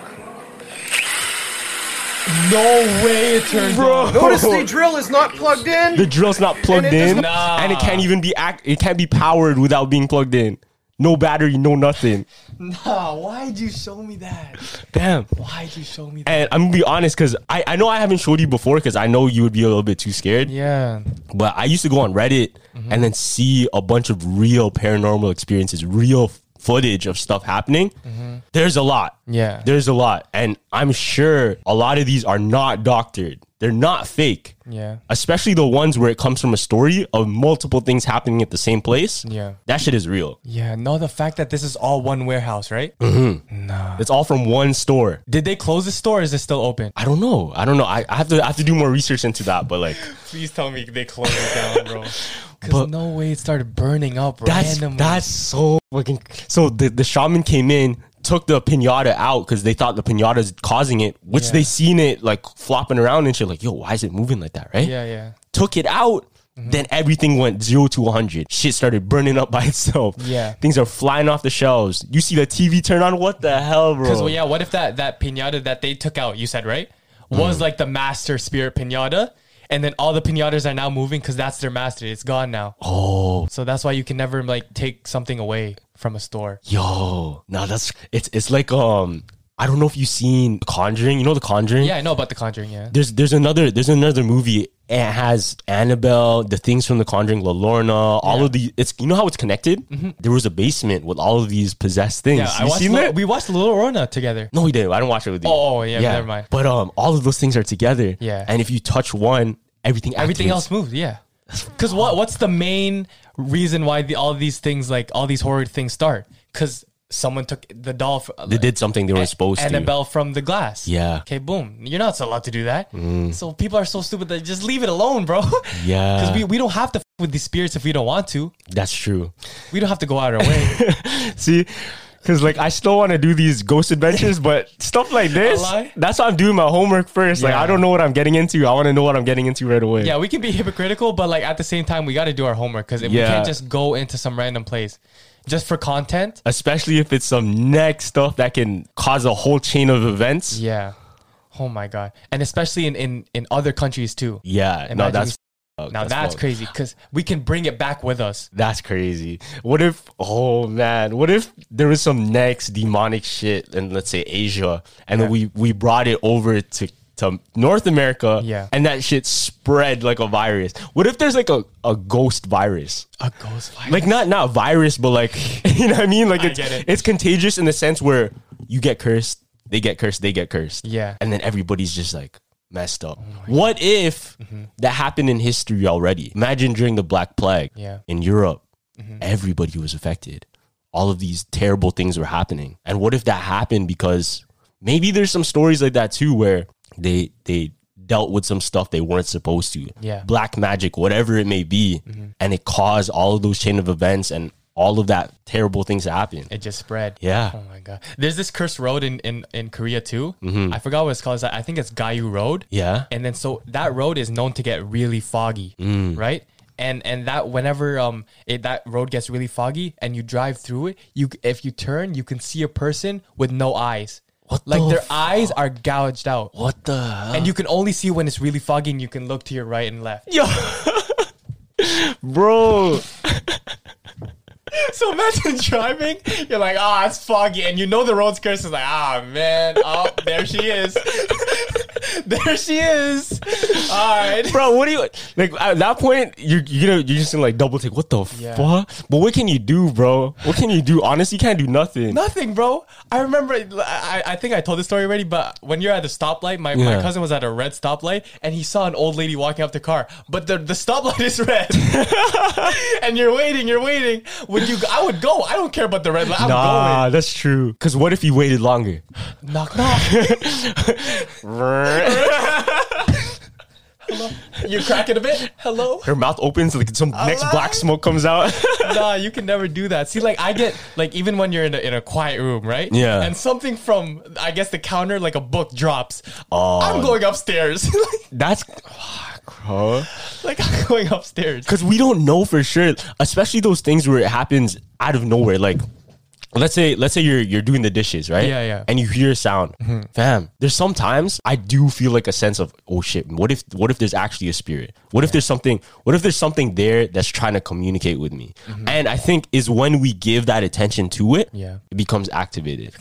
No way it turned Bro. on. Notice the drill is not plugged in. The drill's not plugged And it in, does not- and it can't even be act. It can't be powered without being plugged in. No battery, no nothing. Nah, why'd you show me that? Damn. Why'd you show me that? And I'm gonna be honest, because I, I know I haven't showed you before, because I know you would be a little bit too scared. Yeah. But I used to go on Reddit and then see a bunch of real paranormal experiences, real footage of stuff happening. There's a lot. Yeah. There's a lot. And I'm sure a lot of these are not doctored. They're not fake. Yeah. Especially the ones where it comes from a story of multiple things happening at the same place. Yeah. That shit is real. Yeah. No, the fact that this is all one warehouse, right? It's all from one store. Did they close the store or is it still open? I don't know. I don't know. I, I have to I have to do more research into that. But like Please tell me they closed it down, bro. But- Because no way it started burning up That's randomly. that's so fucking. So the the shaman came in, took the pinata out because they thought the pinata's causing it, which Yeah. they seen it like flopping around and shit. Like, yo, why is it moving like that? Right? Yeah, yeah. Took it out. Then everything went zero to one hundred. Shit started burning up by itself. Yeah. Things are flying off the shelves. You see the T V turn on. What the hell, bro? Because, well, yeah, what if that, that pinata that they took out, you said, right? Was like the master spirit pinata. And then all the pinatas are now moving because that's their master. It's gone now. Oh, So that's why you can never like take something away from a store. yo, now that's it's it's like um. I don't know if you've seen The Conjuring. You know The Conjuring? Yeah, I know about The Conjuring, yeah. There's there's another there's another movie. It has Annabelle, the things from The Conjuring, La Lorna, all Yeah. of the. It's you know how it's connected. There was a basement with all of these possessed things. Yeah, I you watched seen Lo- that? we watched Little Rona together. No, we didn't. I didn't watch it with you. Oh, oh, yeah, never mind. But um, all of those things are together. Yeah. And if you touch one, everything Everything activates. else moved, yeah. Because what what's the main reason why the, all these things, like all these horror things start? Because someone took the doll. F- They did something they weren't supposed to. Annabelle from the glass. Yeah. Okay, boom. You're not allowed to do that. So people are so stupid that just leave it alone, bro. Yeah. Because we, we don't have to f- with these spirits if we don't want to. That's true. We don't have to go out our way. See, because like I still want to do these ghost adventures, but stuff like this, lie? that's why I'm doing my homework first. Like Yeah. I don't know what I'm getting into. I want to know what I'm getting into right away. Yeah, we can be hypocritical, but like at the same time, we got to do our homework because we Yeah. can't just go into some random place just for content. Especially if it's some next stuff that can cause a whole chain of events. Yeah. Oh my god. And especially in in, in other countries too. Yeah, no, Imagine that's we- fucked. Now that's fucked. crazy because we can bring it back with us. That's crazy. What if? Oh man, what if there was some next demonic shit in let's say Asia, and then we we brought it over to to North America, Yeah. and that shit spread like a virus. What if there's like a, a ghost virus? A ghost virus. Like not not virus, but like you know what I mean? Like I it's get it. it's contagious in the sense where you get cursed, they get cursed, they get cursed. Yeah. And then everybody's just like messed up. What if that happened in history already? Imagine during the Black Plague Yeah. in Europe, everybody was affected. All of these terrible things were happening. And what if that happened because maybe there's some stories like that too where they they dealt with some stuff they weren't supposed to. Yeah. Black magic, whatever it may be, and it caused all of those chain of events and all of that terrible things to happen. It just spread. Yeah. Oh my god. There's this cursed road in in, in Korea too. I forgot what it's called. I think it's Gayu Road. Yeah. And then so that road is known to get really foggy, right? And and that whenever um it, that road gets really foggy and you drive through it, you if you turn, you can see a person with no eyes. What Like the their fuck? eyes are gouged out. What the hell? And you can only see when it's really foggy and you can look to your right and left. Yo, bro. So imagine driving, you're like, ah, it's foggy, and you know the road's cursed. It's like, ah, man, oh, there she is. There she is. All right. Bro, what do you like at that point? You're you know you're just gonna like double take. What the Yeah. fuck? But what can you do, bro? What can you do? Honestly, you can't do nothing. Nothing, bro. I remember, I, I think I told this story already, but when you're at the stoplight, my, my Yeah. cousin was at a red stoplight and he saw an old lady walking up the car, but the, the stoplight is red. And you're waiting, you're waiting. Would you? I would go. I don't care about the red light. I'm Nah, that's true. Cause what if you waited longer? going. Knock, knock. Hello. You crack it a bit. Hello. Her mouth opens, like some next black smoke comes out. Nah, you can never do that. See, like I get like even when you're in a, in a quiet room, right? Yeah. And something from I guess the counter, like a book drops. Oh. I'm going upstairs. That's, fuck, bro. Like I'm going upstairs. Because we don't know for sure, especially those things where it happens out of nowhere. Like, let's say, let's say you're you're doing the dishes, right? Yeah, yeah. And you hear a sound, fam. There's sometimes I do feel like a sense of, oh shit. What if what if there's actually a spirit? What if there's something? What if there's something there that's trying to communicate with me? And I think is when we give that attention to it, Yeah. it becomes activated.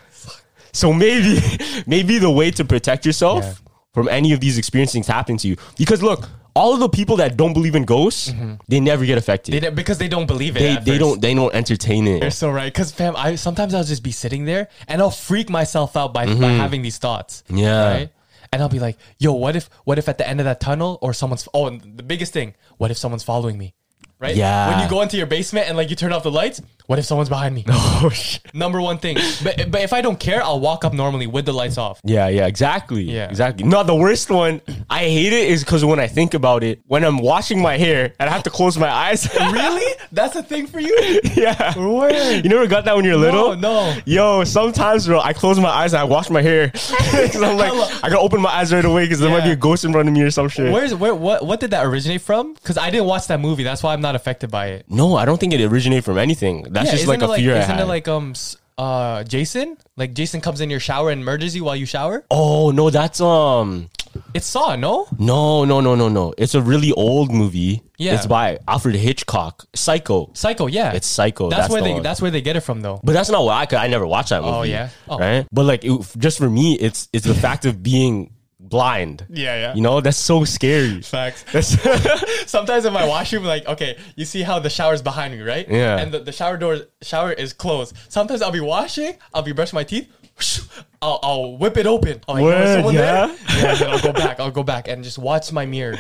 So maybe maybe the way to protect yourself Yeah. from any of these experiences happening to you, because look, all of the people that don't believe in ghosts, they never get affected. They don't- because they don't believe it. They at they first. don't they don't entertain You're it. so right. Because fam, I sometimes I'll just be sitting there and I'll freak myself out by, by having these thoughts. Yeah. Right? And I'll be like, yo, what if what if at the end of that tunnel or someone's oh and the biggest thing, what if someone's following me? Right? Yeah. When you go into your basement and like you turn off the lights, what if someone's behind me? Oh shit. Number one thing. But but if I don't care, I'll walk up normally with the lights off. Yeah, yeah, exactly. Yeah. Exactly. No, the worst one, I hate it is because when I think about it, when I'm washing my hair and I have to close my eyes. Really? That's a thing for you? Yeah. Word. You never got that when you're little? no. Yo, sometimes, bro, I close my eyes and I wash my hair. 'Cause I'm like, I gotta open my eyes right away because there might be Yeah. a ghost in front of me or some shit. Where's where what what did that originate from? Because I didn't watch that movie. That's why I'm not affected by it. No, I don't think it originated from anything. That's Yeah, just isn't like it a fear I Isn't had. it like um s- uh Jason? Like Jason comes in your shower and murders you while you shower? Oh no, that's um It's Saw, no? no no no no no. It's a really old movie. Yeah. It's by Alfred Hitchcock. Psycho. Psycho, yeah. It's Psycho. That's, That's where the they one. that's where they get it from though. But that's not what I could. I never watched that movie. Oh, yeah? Oh. Right. But like, it, just for me, it's it's the fact of being blind. Yeah, yeah. You know, that's so scary. Facts. That's Sometimes in my washroom, like, okay, you see how the shower's behind me, right? Yeah. And the, the shower door shower is closed. Sometimes I'll be washing, I'll be brushing my teeth, I'll, I'll whip it open. I'm like, yo, is Word, someone yeah? there? Yeah, and then I'll go back, I'll go back and just watch my mirror.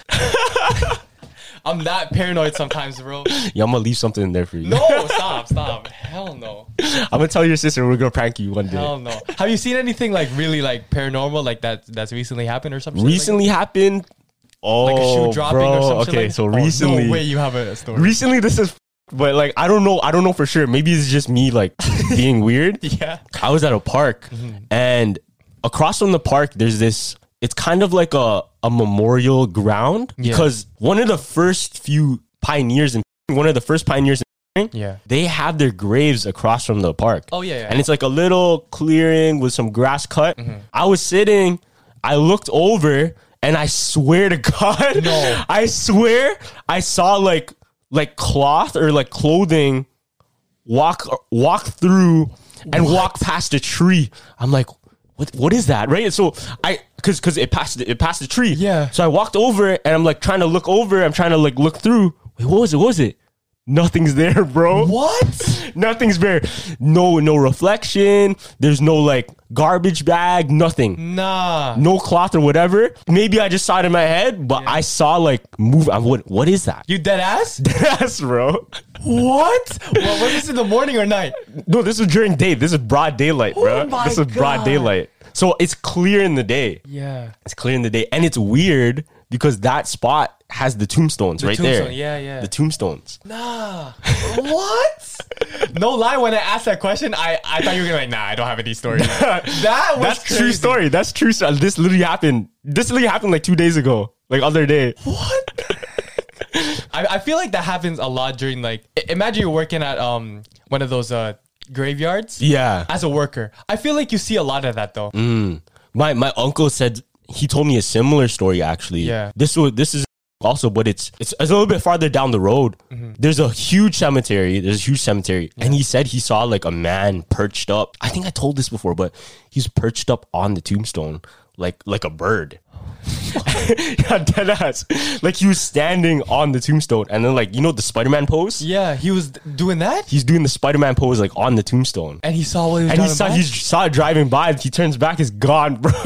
I'm that paranoid sometimes, bro. yeah, I'm gonna leave something in there for you. No, stop, stop. Hell no. I'm gonna tell your sister we're gonna prank you one day. Hell no. Have you seen anything like really like paranormal like that that's recently happened or something? Recently happened. Oh, like, that? Like a shoe dropping bro. or something? Okay, like so that? Oh, recently, no way you have a story. recently this is, but like I don't know. I don't know for sure. Maybe it's just me like being weird. Yeah. I was at a park, and across from the park, there's this. It's kind of like a a memorial ground Yeah. because one of the first few pioneers and one of the first pioneers in Yeah. they have their graves across from the park. Oh, yeah, yeah. And it's like a little clearing with some grass cut. I was sitting, I looked over, and I swear to God, No. I swear I saw like like cloth or like clothing walk walk through and walk past a tree. I'm like, what what is that? Right? And so I cause cause it passed it passed the tree. Yeah. So I walked over and I'm like trying to look over, I'm trying to like look through. Wait, what was it? What was it? Nothing's there, bro. What? Nothing's there. No, no reflection. There's no like garbage bag, nothing. Nah. No cloth or whatever. Maybe I just saw it in my head, but I saw like move. I'm what? What is that? You dead ass? Yes, bro. What? Well, was this in the morning or night? No, this was during day. This is broad daylight, bro. Oh my this is broad God. daylight. So it's clear in the day. Yeah. It's clear in the day, and it's weird because that spot has the tombstones right there. tombstone, yeah, yeah. The tombstones. Nah. What? No lie, when I asked that question, I, I thought you were gonna be like, nah, I don't have any stories. That was That's crazy. true story. That's true. story. This literally happened. This literally happened like two days ago, like other day. What? I, I feel like that happens a lot during like i- imagine you're working at um one of those uh graveyards Yeah. as a worker. I feel like you see a lot of that though. My my uncle said he told me a similar story actually. Yeah. This was this is also, but it's it's, it's a little bit farther down the road. There's a huge cemetery. There's a huge cemetery, and he said he saw like a man perched up. I think I told this before, but he's perched up on the tombstone like like a bird. Yeah, dead ass. Like he was standing on the tombstone, and then like you know the Spider-Man pose. Yeah, he was d- doing that He's doing the Spider-Man pose like on the tombstone. and he saw what he was And he driving saw by? he saw it driving by. He turns back, it's gone, bro.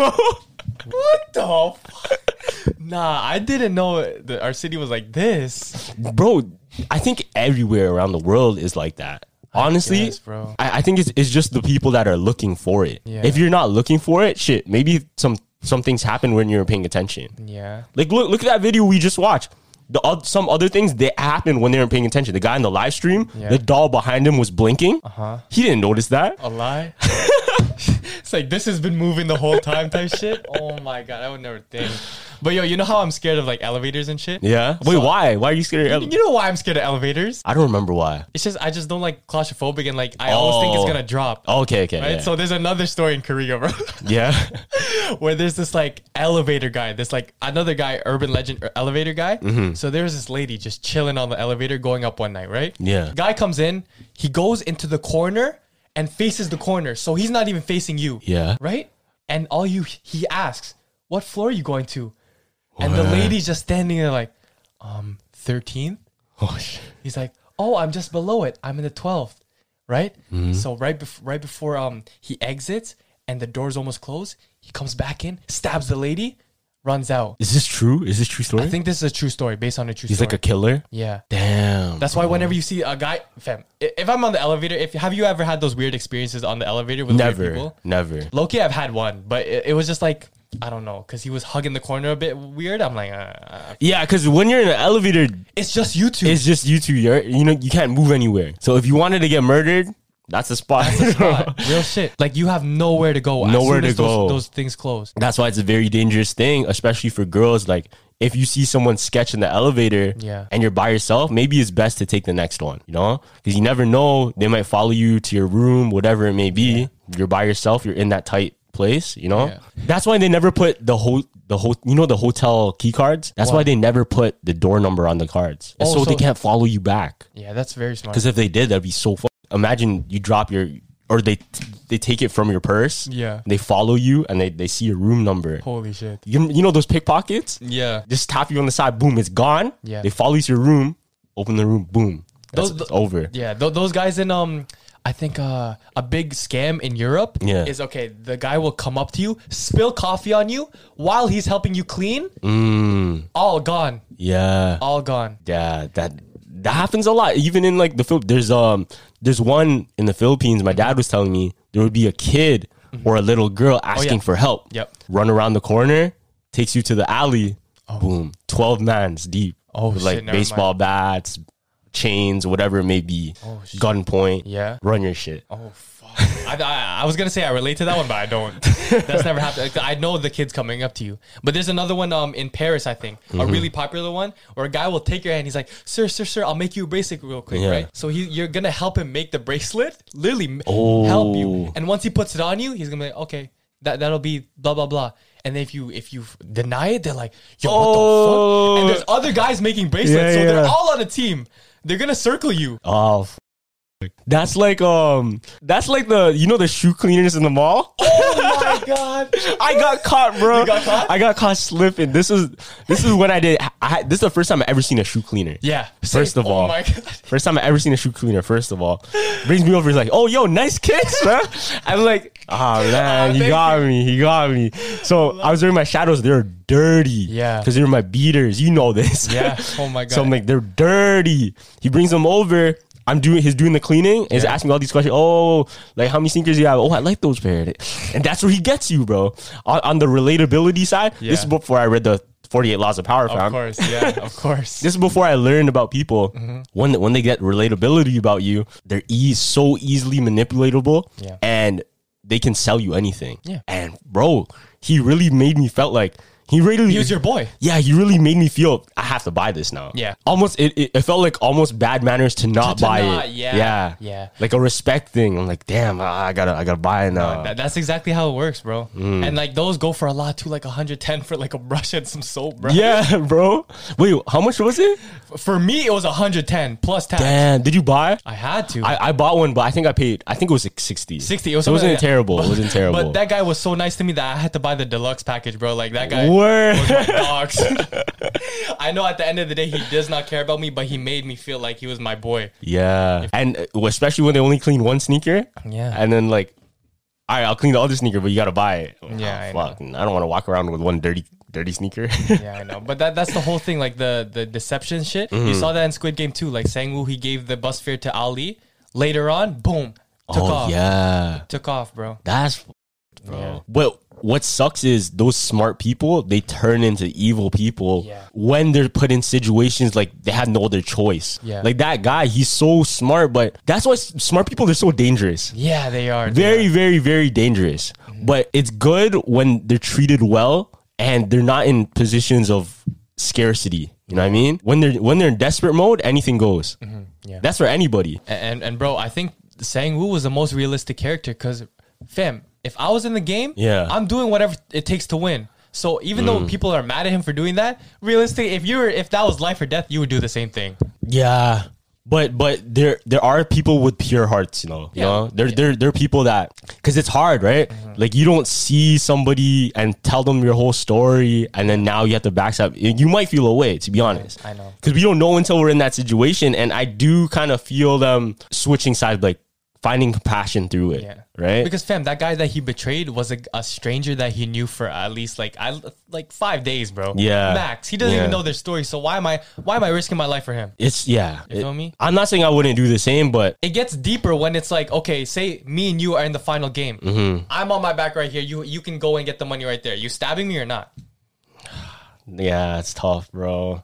What the fuck? Nah, I didn't know that our city was like this. Bro, I think everywhere around the world is like that. Honestly, guess, bro. I, I think it's, it's just the people that are looking for it. Yeah. If you're not looking for it, shit, maybe some some things happen when you're paying attention. Yeah. Like look, look at that video we just watched. The uh, some other things that happened when they weren't paying attention. The guy in the live stream, Yeah. the doll behind him was blinking. Uh-huh. He didn't notice that. A lie? It's like, this has been moving the whole time type shit. Oh my God, I would never think. But yo, you know how I'm scared of like elevators and shit? Yeah. Wait, So- why? Why are you scared of You, elevators? you know why I'm scared of elevators? I don't remember why. It's just, I just don't like claustrophobic and like, I always think it's Oh. gonna drop. Okay, okay. Right? Yeah. So there's another story in Korea, bro. yeah. Where there's this like elevator guy, this like another guy, urban legend er, elevator guy. Mm-hmm. So there's this lady just chilling on the elevator going up one night, right? Yeah. Guy comes in, he goes into the corner and faces the corner. So he's not even facing you. Yeah. Right? And all you, he asks, what floor are you going to? And the What? lady's just standing there like, um, thirteenth? Oh shit. He's like, oh, I'm just below it. I'm in the twelfth. Right? Mm-hmm. So right, bef- right before um he exits and the door's almost closed, he comes back in, stabs the lady, runs out. Is this true? Is this true story? I think this is a true story based on a true he's story. like a killer. yeah. Damn. That's why whenever you see a guy, fam, i- if I'm on the elevator, if have you ever had those weird experiences on the elevator with weird never, people? never. Low-key, I've had one, but it, it was just like, I don't know, because he was hugging the corner a bit weird. I'm like, uh, uh, Yeah, because when you're in an elevator, it's just you two. it's just you two. You're, you know, you can't move anywhere. So if you wanted to get murdered, that's the spot. Spot. Real shit. Like you have nowhere to go. as Nowhere soon to as those, go. Those things close. That's why it's a very dangerous thing, especially for girls. Like if you see someone sketch in the elevator Yeah. and you're by yourself, maybe it's best to take the next one, you know? Because you never know. They might follow you to your room, whatever it may be. Yeah. You're by yourself. You're in that tight place, you know? Yeah. That's why they never put the whole, the whole, you know, the hotel key cards? That's why What? they never put the door number on the cards. Oh, so, they so- can't follow you back. Yeah, that's very smart. Because if they did, that'd be so fun. Imagine you drop your, or they they take it from your purse. Yeah. They follow you and they, they see your room number. Holy shit. You, you know those pickpockets? Yeah. Just tap you on the side, boom, it's gone. Yeah. They follow you to your room, open the room, boom. That's, Those- it's over. Yeah, th- those guys in um, I think uh, a big scam in Europe Yeah. is okay. The guy will come up to you, spill coffee on you while he's helping you clean. Mm, All gone, yeah. all gone. Yeah, that that happens a lot. Even in like the Phil, there's um there's one in the Philippines. My dad was telling me there would be a kid or a little girl asking Oh, yeah. for help. Yep. Run around the corner, takes you to the alley. Boom, twelve mans deep. Oh, with shit, like never baseball bats, chains, whatever it may be. Oh, shit. Gunpoint. Yeah. Run your shit. Oh fuck. I, I, I was gonna say I relate to that one, but I don't. That's never happened. I know the kids coming up to you, but there's another one um in Paris, I think, a Mm-hmm. really popular one where a guy will take your hand. He's like, "Sir, sir, sir, I'll make you a bracelet real quick, Yeah. right?" So he, you're gonna help him make the bracelet, literally m- Oh. help you. And once he puts it on you, he's gonna be like, "Okay, that that'll be blah blah blah." And then if you if you deny it, they're like, "Yo, what the fuck?" And there's other guys making bracelets, Yeah, so they're yeah. all on a team. They're gonna circle you. Oh, f- that's like um, that's like the you know the shoe cleaners in the mall. Oh my god. I got caught, bro. You got caught? I got caught slipping. This is this is when I did. I had, this is the first time I ever seen a shoe cleaner. Yeah. First of oh all, my God. first time I ever seen a shoe cleaner. First of all, brings me over. He's like, "Oh, yo, nice kicks, man." I'm like, "Oh man, Oh, he thank got me. He got me." So I was wearing my shadows. They were dirty. Yeah. because they were my beaters. You know this. Yeah. Oh my god. So I'm like, they're dirty. He brings them over. I'm doing, he's doing the cleaning. And he's Yeah. asking me all these questions. Oh, like how many sneakers do you have? Oh, I like those pair. And that's where he gets you, bro. On, on the relatability side, Yeah. this is before I read the forty-eight Laws of Power, of fam. course. Yeah. Of course. This is before I learned about people. Mm-hmm. When when they get relatability about you, they're e- so easily manipulatable, Yeah. and they can sell you anything. Yeah. And bro, he really made me felt like he really He was your boy. yeah, he really made me feel I have to buy this now. Yeah. Almost it, it, it felt like almost bad manners to not To- to buy not, it. yeah, Yeah. yeah. Like a respect thing. I'm like, damn, I gotta I gotta buy it now. That- that's exactly how it works, bro. Mm. And like those go for a lot too, like one hundred ten for like a brush and some soap, bro. Yeah, bro. Wait, how much was it? For me, it was one hundred ten plus tax. Damn, did you buy? I had to. I, I bought one, but I think I paid I think it was like sixty. sixty. It, was So it wasn't something like that. terrible. It wasn't terrible. But that guy was so nice to me that I had to buy the deluxe package, bro. Like that guy Word. was my dogs. I know at the end of the day, he does not care about me, but he made me feel like he was my boy. Yeah. And uh, especially when they only clean one sneaker. Yeah. And then like, all right, I'll clean the other sneaker, but you gotta buy it. Yeah, Oh, I fuck. I don't want to walk around with one dirty dirty sneaker. Yeah, I know. But that that's the whole thing, like the the deception shit. You Mm-hmm. saw that in Squid Game too. Like Sang-woo, he gave the bus fare to Ali. Later on, boom, took oh off. yeah. Took off, bro. That's bro. Yeah. But what sucks is those smart people, they turn into evil people Yeah. when they're put in situations like they had no other choice. Yeah. Like that guy, he's so smart, but that's why s- smart people, they're so dangerous. Yeah, they are. they Very, are. very, very dangerous. But it's good when they're treated well and they're not in positions of scarcity. You know what I mean? When they're when they're in desperate mode, anything goes. Yeah. That's for anybody. And, and and bro, I think Sang Woo was the most realistic character because, fam, if I was in the game, Yeah. I'm doing whatever it takes to win. So even though people are mad at him for doing that, realistically, if you were if that was life or death, you would do the same thing. Yeah. But but there there are people with pure hearts, you know. You Yeah. know, there there there are people that, because it's hard, right? Like you don't see somebody and tell them your whole story, and then now you have to backstab. You might feel away, to be honest. I know. Because we don't know until we're in that situation, and I do kind of feel them switching sides, like finding compassion through it, Yeah. right? Because fam, that guy that he betrayed was a, a stranger that he knew for at least like I like five days, bro. Yeah. max. He doesn't Yeah. even know their story. So why am I why am I risking my life for him? It's yeah. You it- feel me? I'm not saying I wouldn't do the same, but It gets deeper when it's like, okay, say me and you are in the final game. Mm-hmm. I'm on my back right here. You you can go and get the money right there. You stabbing me or not? yeah, it's tough, bro.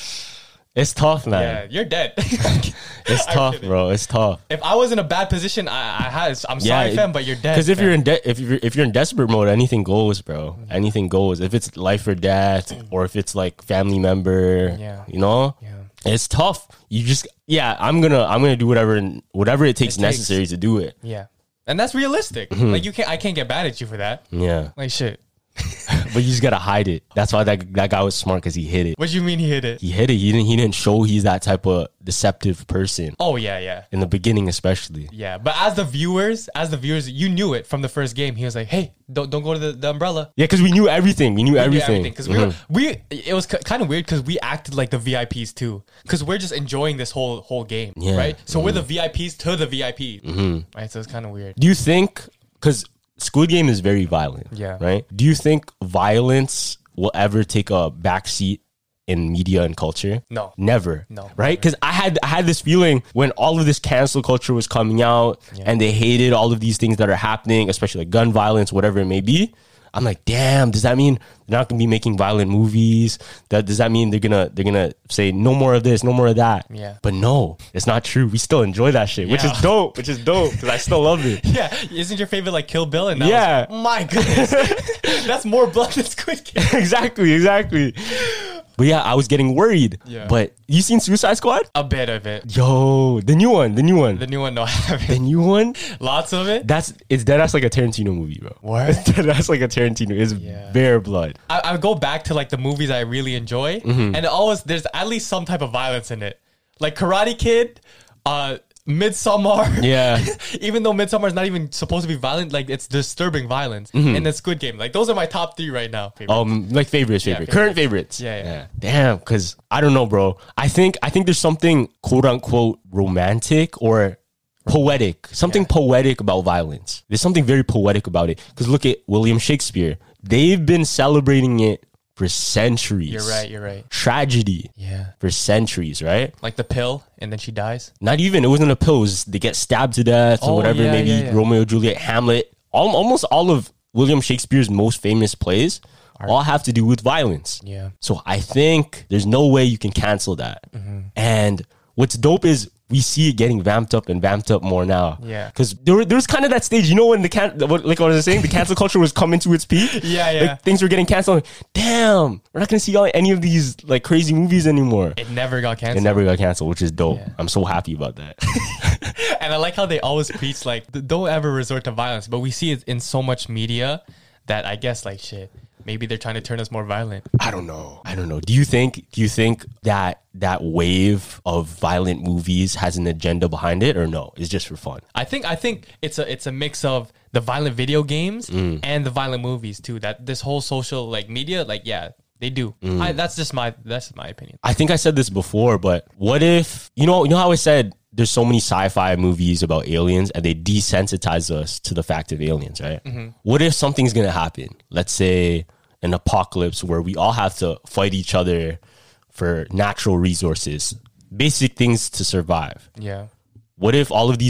It's tough, Yeah, man. you're dead. It's I'm tough, kidding. bro. It's tough. If I was in a bad position, I, I had. I'm sorry, it- fam, but you're dead. Because if fam. you're in de- if you're if you're in desperate mode, anything goes, bro. Anything goes. If it's life or death, or if it's like family member, Yeah. you know, Yeah. it's tough. You just yeah. I'm gonna I'm gonna do whatever whatever it takes It takes. necessary to do it. yeah, and that's realistic. Mm-hmm. Like you can't. I can't get mad at you for that. Yeah, Like shit. but you just gotta hide it. That's why that that guy was smart, because he hid it. What do you mean he hit it? He hid it. He didn't he didn't show he's that type of deceptive person Oh yeah, yeah. in the beginning, especially. Yeah, but as the viewers, as the viewers, you knew it from the first game. He was like, "Hey, don't don't go to the, the umbrella." Yeah, because we knew everything. We knew everything. Because we were, we it was kind of weird because we acted like the V I Ps too, because we're just enjoying this whole whole game, Yeah. right? So we're the V I Ps to the V I Ps, right? So it's kind of weird. Do you think, because Squid Game is very violent, Yeah. right? Do you think violence will ever take a backseat in media and culture? No. Never. No, Right? Because I had I had this feeling when all of this cancel culture was coming out and they hated all of these things that are happening, especially like gun violence, whatever it may be. I'm like, damn, does that mean they're not gonna be making violent movies? That does that mean they're gonna they're gonna say no more of this, no more of that? Yeah. But no, it's not true. We still enjoy that shit, which Yeah. is dope, which is dope, because I still love it. Yeah, isn't your favorite like Kill Bill? And that Yeah. was- my goodness, that's more blood than Squid Game. exactly, exactly. But yeah, I was getting worried. Yeah. But you seen Suicide Squad? A bit of it. Yo, the new one, the new one, The new one, no, I haven't. the new one. Lots of it. That's it's dead ass like a Tarantino movie, bro. What? It's dead ass like a Tarantino. It's Yeah. bare blood. I, I go back to like the movies I really enjoy, Mm-hmm. and always there's at least some type of violence in it, like Karate Kid, uh, Midsommar. Yeah. Even though Midsommar is not even supposed to be violent, like it's disturbing violence, and then Squid Game. Like those are my top three right now. favorite. Um, like favorites, Yeah, favorite, favorite. current favorites. Yeah, yeah. Damn, because I don't know, bro. I think I think there's something quote unquote romantic or poetic, something poetic about violence. There's something very poetic about it. Because look at William Shakespeare. They've been celebrating it for centuries. You're right. You're right. Tragedy Yeah. for centuries, right? Like the pill, and then she dies. Not even, it wasn't a pill. It was they get stabbed to death or Oh, whatever yeah, it may be. yeah, yeah. Romeo, Juliet, Hamlet. All, almost all of William Shakespeare's most famous plays all have to do with violence. Yeah. So I think there's no way you can cancel that. Mm-hmm. And what's dope is we see it getting vamped up and vamped up more now. Yeah. Because there, there was kind of that stage, you know, when the can, what, like what I was saying, the cancel culture was coming to its peak. Yeah, yeah. Like, things were getting canceled. Damn, we're not gonna see all, any of these like crazy movies anymore. It never got It canceled. never got canceled, which is dope. Yeah. I'm so happy about that. And I like how they always preach like th- don't ever resort to violence, but we see it in so much media that I guess like shit. Maybe they're trying to turn us more violent. I don't know. I don't know. Do you think? Do you think that that wave of violent movies has an agenda behind it, or no? It's just for fun. I think I think it's a it's a mix of the violent video games Mm. and the violent movies too. That this whole social like media, like yeah, they do. Mm. I, that's just my that's my opinion. I think I said this before, but what if you know? You know how I said there's so many sci-fi movies about aliens, and they desensitize us to the fact of aliens, right? What if something's gonna happen? Let's say an apocalypse where we all have to fight each other for natural resources, basic things to survive. Yeah. What if all of these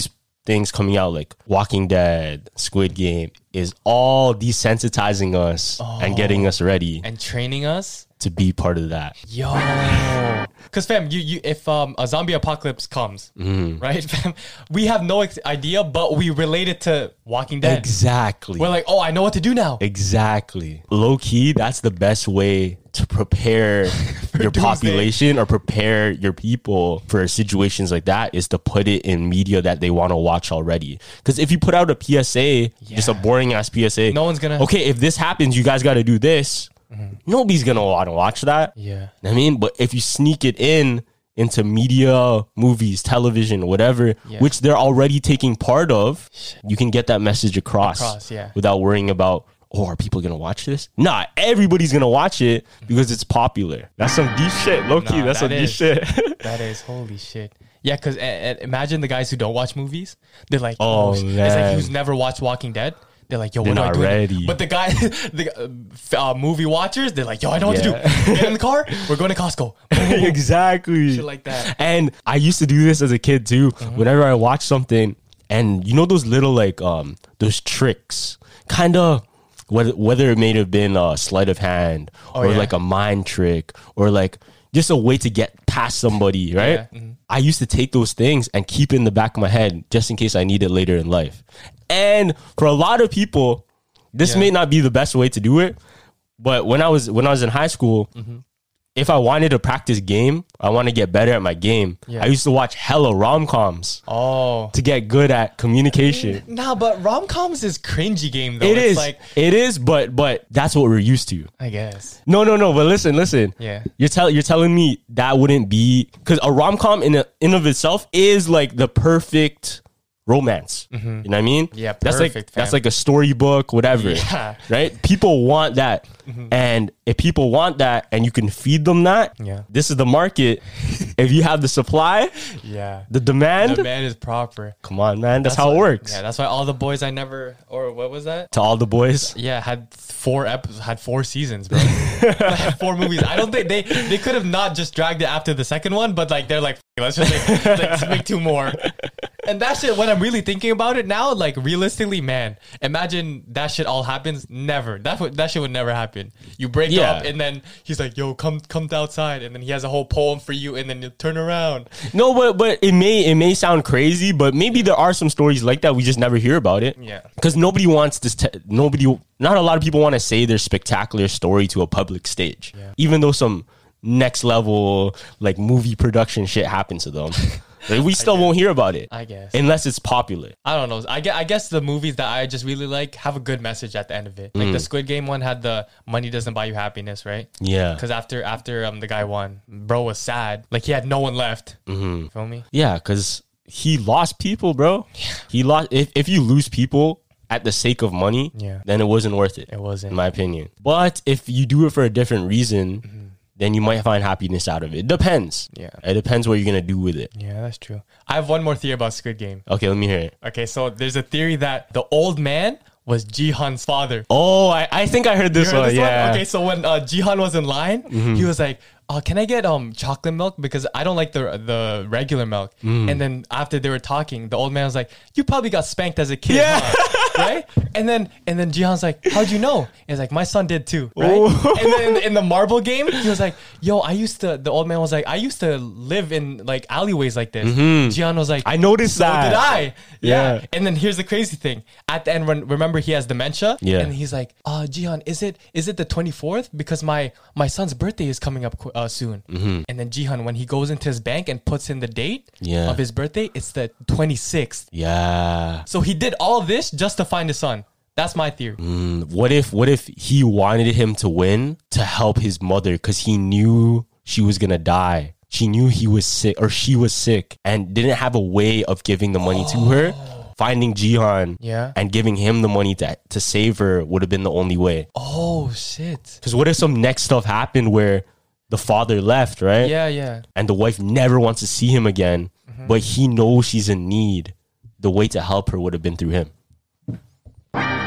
things coming out like Walking Dead, Squid Game is all desensitizing us Oh. and getting us ready And training us. to be part of that. Yo. Because fam, you, you if um a zombie apocalypse comes, Mm-hmm. right, fam, we have no ex- idea, but we relate it to Walking Dead. Exactly. We're like, oh, I know what to do now. Exactly. Low key, that's the best way to prepare your doomsday. population or prepare your people for situations like that is to put it in media that they want to watch already. Because if you put out a P S A, just a Yeah. boring ass P S A, No one's gonna- okay, if this happens, you guys got to do this. Nobody's gonna want to watch that. Yeah. I mean, but if you sneak it in into media, movies, television, whatever, Yeah. which they're already taking part of, you can get that message across, Across, yeah. without worrying about, oh, are people gonna watch this? Nah, everybody's gonna watch it because it's popular. That's some deep shit, low key. Nah, That's some that deep is. shit. That is holy shit. Yeah, because imagine the guys who don't watch movies. They're like, Oh, It's like man. who's never watched Walking Dead. They're like, yo, They're what do I not do? ready. But the guy, the uh, f- uh, movie watchers, they're like, yo, I know what Yeah. to do. Get in the car. We're going to Costco. Exactly. Shit like that. And I used to do this as a kid too. Mm-hmm. Whenever I watch something, and you know those little like um those tricks, kind of whether whether it may have been a sleight of hand or Oh, yeah. like a mind trick or like just a way to get past somebody, right? Yeah, mhm. I used to take those things and keep it in the back of my head just in case I need it later in life. And for a lot of people, this Yeah. may not be the best way to do it, but when I was when I was in high school, Mm-hmm. if I wanted to practice game, I want to get better at my game. Yeah. I used to watch hella rom-coms Oh. to get good at communication. Nah, but rom-coms is cringy game, though. It it's is, like, it is, but but that's what we're used to. I guess. No, no, no. But listen, listen. Yeah. You're telling you're telling me that wouldn't be because a rom com in a, in of itself is like the perfect romance. You know what I mean? Yeah, That's like perfect, that's fam. like a storybook, whatever. Yeah. Right? People want that, and if people want that, and you can feed them that, Yeah. this is the market. If you have the supply, Yeah. the demand. The man is proper. Come on, man. That's, how why- it works. Yeah, that's why all the boys I never, or what was that? To all the boys. Yeah, had four episodes, had four seasons, bro. Had four movies. I don't think they they could have not just dragged it after the second one, but like they're like, "F- let's just make, let's make two more. And that shit, when I'm really thinking about it now, like realistically, man, imagine that shit all happens. Never. That would that shit would never happen. You break Yeah. up, and then he's like, "Yo, come come outside," and then he has a whole poem for you, and then you turn around. No, but but it may it may sound crazy, but maybe there are some stories like that we just never hear about it. Yeah. because nobody wants this. Te- nobody, not a lot of people want to say their spectacular story to a public stage, even though some next level like movie production shit happens to them. Like, we still won't hear about it. I guess. unless it's popular. I don't know. I guess, I guess the movies that I just really like have a good message at the end of it. Like the Squid Game one had the money doesn't buy you happiness, right? Yeah, Because after after um the guy won, bro was sad. Like he had no one left. Mm-hmm. Feel me? yeah, because he lost people, bro. He lost. If if you lose people at the sake of money, Yeah. then it wasn't worth it. It wasn't. in my opinion. But if you do it for a different reason, then you might find happiness out of it. Depends. Yeah. It depends what you're gonna do with it. Yeah, that's true. I have one more theory about Squid Game. Okay, let me hear it. Okay, so there's a theory that the old man was Jihan's father. Oh, I, I think I heard You this heard one. this Yeah. one? Okay, so when uh, Jihan was in line, he was like, uh, "Can I get um chocolate milk because I don't like the the regular milk?" And then after they were talking, the old man was like, "You probably got spanked as a kid, Yeah. huh?" Right? And then and then Jihan's like, "How'd you know?" And he's like, "My son did too." Right? Oh. And then in the, in the marble game, he was like, "Yo, I used to." The old man was like, "I used to live in like alleyways like this." Jihan was like, I noticed so that. did I. Yeah. Yeah. And then here's the crazy thing. At the end, when remember he has dementia. Yeah. And he's like, uh, Jihan, is it is it the twenty-fourth? Because my my son's birthday is coming up qu- uh, soon. Mm-hmm. And then Jihan, when he goes into his bank and puts in the date Yeah. of his birthday, it's the twenty-sixth. Yeah. So he did all of this just to find his son. That's my theory. Mm, What if what if he wanted him to win to help his mother because he knew she was gonna die. She knew he was sick or she was sick and didn't have a way of giving the money to her. Finding Jihan Yeah. and giving him the money to, to save her would have been the only way. Oh shit. Because what if some next stuff happened where the father left, right? Yeah, yeah. And the wife never wants to see him again, but he knows she's in need. The way to help her would have been through him.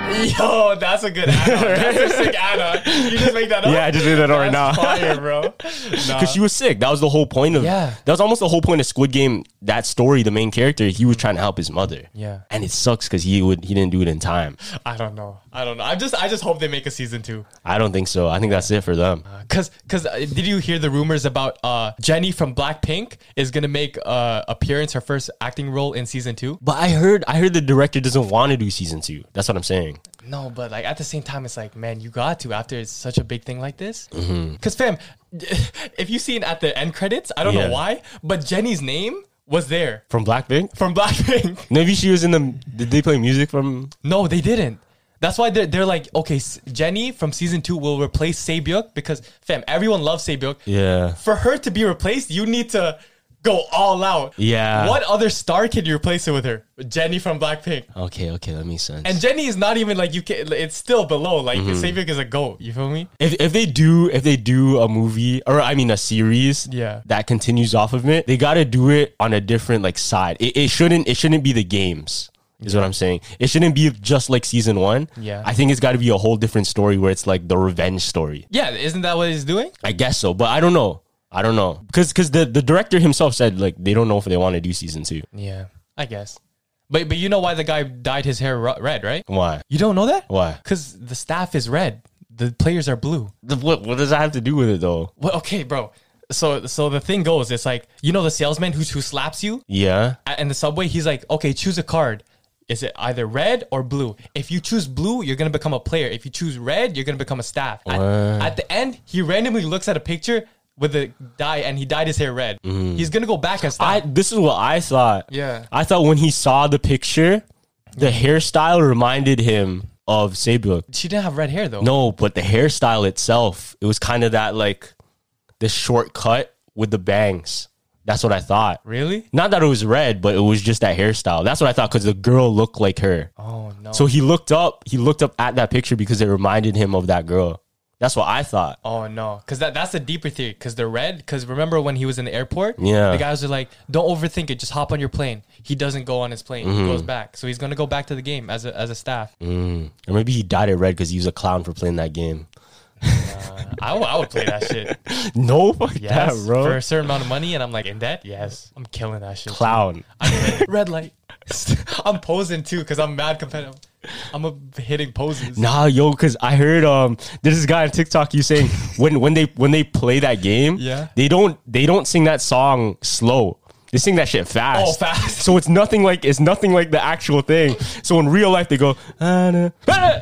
Yo, that's a good add-on. That's a sick add-on. You just make that up? Yeah, I just made that up right now. That's fire, bro. Nah. Because she was sick. That was the whole point of Yeah. That was almost the whole point of Squid Game. That story, the main character, he was trying to help his mother. Yeah. And it sucks because he would he didn't do it in time. I don't know. I don't know. I just I just hope they make a season two. I don't think so. I think that's it for them. Cause, cause, uh, did you hear the rumors about uh Jennie from Blackpink is gonna make uh appearance, her first acting role in season two? But I heard I heard the director doesn't want to do season two. That's what I'm saying. No, but like at the same time, it's like, man, you got to after it's such a big thing like this. Cause fam, if you seen at the end credits, I don't Yeah. know why, but Jennie's name was there From Blackpink? from Blackpink. Maybe she was in the. Did they play music from? No, they didn't. That's why they're, they're like, okay, S- Jennie from season two will replace Saebyuk because, fam, everyone loves Saebyuk. Yeah. For her to be replaced, you need to go all out. Yeah. What other star can you replace it with her? Jennie from Blackpink. Okay, okay, that makes sense. And Jennie is not even like, you can, it's still below. Like, Mm-hmm. Saebyuk is a GOAT. You feel me? if if they do if they do a movie or I mean a series, Yeah. that continues off of it, they got to do it on a different like side. It, it shouldn't it shouldn't be the games. Is what I'm saying. It shouldn't be just like season one. Yeah. I think it's got to be a whole different story where it's like the revenge story. Yeah, isn't that what he's doing? I guess so, but I don't know. I don't know because because the the director himself said like they don't know if they want to do season two. Yeah, I guess. But but you know why the guy dyed his hair ru- red, right? Why? You don't know that? Why? Because the staff is red. The players are blue. The, what what does that have to do with it though? Well, okay, bro. So so the thing goes, it's like, you know the salesman who who slaps you Yeah. a- in the subway? He's like, okay, choose a card. Is it either red or blue? If you choose blue, you're gonna become a player. If you choose red, you're gonna become a staff. At, at the end, he randomly looks at a picture with the dye, and he dyed his hair red. He's gonna go back as staff. I this is what I thought. Yeah. I thought when he saw the picture, the hairstyle reminded him of Saebyuk. she didn't have red hair though. No, but the hairstyle itself, it was kind of that like the shortcut with the bangs. That's what I thought. Really? Not that it was red, but it was just that hairstyle. That's what I thought because the girl looked like her. Oh no. So he looked up, he looked up at that picture because it reminded him of that girl. That's what I thought. Oh no, because that, that's a deeper theory. Because they're red. Because remember when he was in the airport? Yeah. The guys are like, "Don't overthink it. Just hop on your plane." He doesn't go on his plane. Mm-hmm. He goes back. So he's gonna go back to the game as a as a staff. Mm. Or maybe he dyed it red because he was a clown for playing that game. I, w- I would play that shit. No, fuck Yes, that, bro. for a certain amount of money, and I'm like, in debt. Yes, I'm killing that shit. Clown. I'm red light. I'm posing too because I'm mad competitive. I'm a hitting poses. Nah, yo, because I heard um there's this guy on TikTok you saying when when they when they play that game, Yeah. they don't they don't sing that song slow. They sing that shit fast. Oh, fast. So it's nothing like it's nothing like the actual thing. So in real life they go "Ah, nah, ah."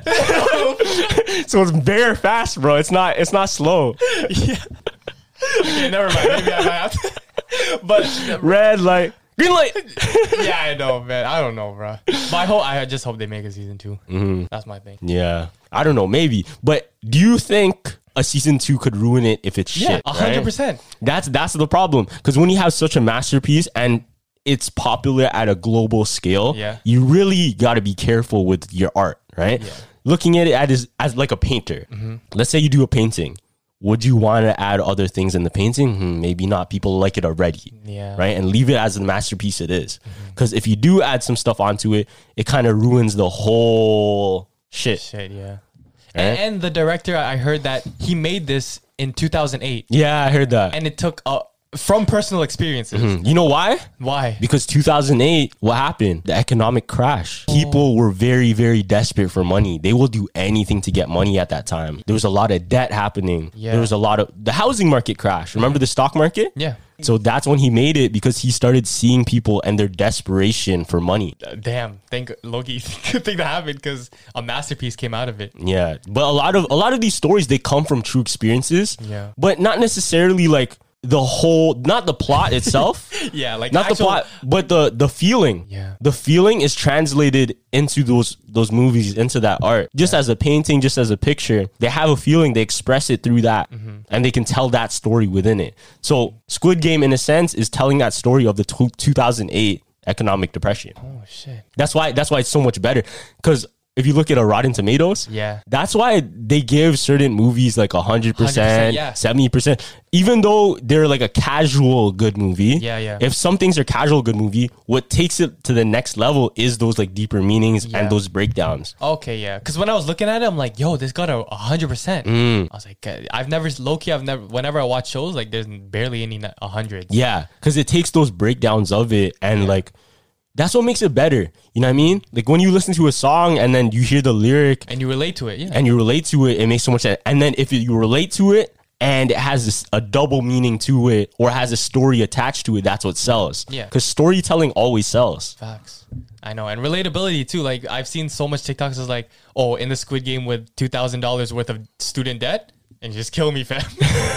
So it's very fast, bro. It's not it's not slow. Yeah. Okay, never mind. Maybe I might have to. But Red light, green light. yeah, I know, man. I don't know, bro. But I hope I just hope they make a season 2 Mm-hmm. That's my thing. Yeah. I don't know, maybe. But do you think a season two could ruin it if it's Yeah, shit? a hundred right? percent. That's that's the problem. Because when you have such a masterpiece and it's popular at a global scale, Yeah. you really got to be careful with your art, right? Looking at it as as like a painter. Mm-hmm. Let's say you do a painting. Would you want to add other things in the painting? Hmm, maybe not. People like it already. Yeah. Right? And leave it as the masterpiece it is. Because if you do add some stuff onto it, it kind of ruins the whole shit. Shit, yeah. Right? And, and the director, I heard that he made this in two thousand eight, Yeah, I heard that. and it took uh, from personal experiences. You know why? Why? Because two thousand eight, what happened? The economic crash. People were very, very desperate for money. They will do anything to get money at that time. There was a lot of debt happening. Yeah. There was a lot of the housing market crash. Remember the stock market? Yeah. So that's when he made it because he started seeing people and their desperation for money. Uh, Damn. Thank Loki. Good thing that happened because a masterpiece came out of it. Yeah. But a lot of a lot of these stories they come from true experiences. Yeah. But not necessarily like the whole not the plot itself. Yeah, like Not the actual- plot, but the the feeling. Yeah. The feeling is translated into those those movies, into that art. Just as a painting, just as a picture, they have a feeling, they express it through that. And they can tell that story within it. So Squid Game, in a sense, is telling that story of the two thousand eight economic depression. Oh shit. That's why that's why it's so much better. Because if you look at a Rotten Tomatoes, Yeah. that's why they give certain movies like one hundred percent, yeah. seventy percent, even though they're like a casual good movie. Yeah, yeah. If some things are casual good movie, what takes it to the next level is those like deeper meanings Yeah. and those breakdowns. Okay, yeah. Because when I was looking at it, I'm like, yo, this got a one hundred percent. Mm. I was like, uh, I've never, low-key, I've never, whenever I watch shows, like, there's barely any one hundred. Yeah, because it takes those breakdowns of it and like that's what makes it better. You know what I mean? Like when you listen to a song and then you hear the lyric And you relate to it, yeah. and you relate to it, it makes so much sense. And then if you relate to it and it has this, a double meaning to it or has a story attached to it, that's what sells. Yeah. Because storytelling always sells. Facts. I know. And relatability too. Like I've seen so much TikToks is like, oh, in the Squid Game with two thousand dollars worth of student debt and you just kill me, fam.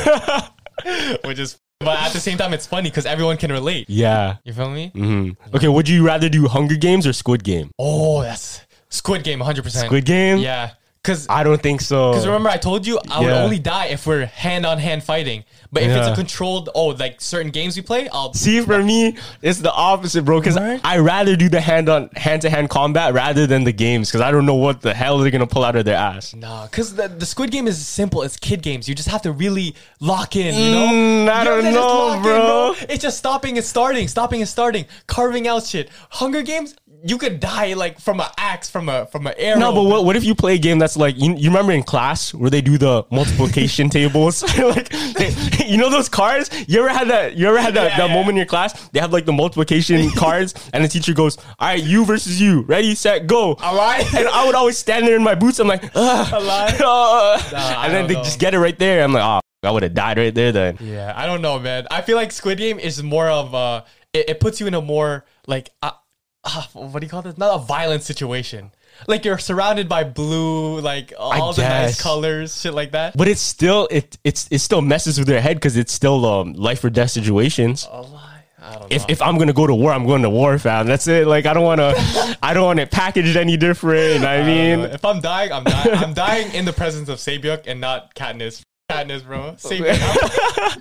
Which is, but at the same time, it's funny because everyone can relate. Yeah. You feel me? Mm-hmm. Okay, would you rather do Hunger Games or Squid Game? Oh, that's Squid Game, one hundred percent. Squid Game? Yeah. Because I don't think so. Because remember, I told you I would Yeah. only die if we're hand on hand fighting. But if it's Yeah. a controlled, oh, like certain games we play, I'll See, for me, it's the opposite, bro. Because Right? I rather do the hand on hand to hand combat rather than the games. Because I don't know what the hell they're gonna pull out of their ass. Nah, because the, the Squid Game is simple. It's kid games. You just have to really lock in, you know? Mm, I You don't have to just know, lock in, bro. It's just stopping and starting, stopping and starting, carving out shit. Hunger Games, you could die like from an axe, from a from an arrow. No, but what, what if you play a game that's like you, you remember in class where they do the multiplication tables, like they, you know those cards. You ever had that? You ever had that, Yeah, that yeah. moment in your class? They have like the multiplication cards, and the teacher goes, "All right, you versus you, ready, set, go." Alive? And I would always stand there in my boots. I'm like, Ugh, Alive? uh, Nah, I and then don't they know. just get it right there. I'm like, oh, I would have died right there then. Yeah, I don't know, man. I feel like Squid Game is more of a, it, it puts you in a more like, uh, uh, what do you call this? Not a violent situation. Like you're surrounded by blue, like all the nice guess. colors, shit like that. But it's still it it's it still messes with their head because it's still um, life or death situations. A lie? I don't know. If, if I'm gonna go to war, I'm going to war, fam. That's it. Like I don't want to, I don't want it packaged any different. I mean, Uh, if I'm dying, I'm dying. I'm dying in the presence of Sabyuk and not Katniss. Katniss, bro. Sabyuk.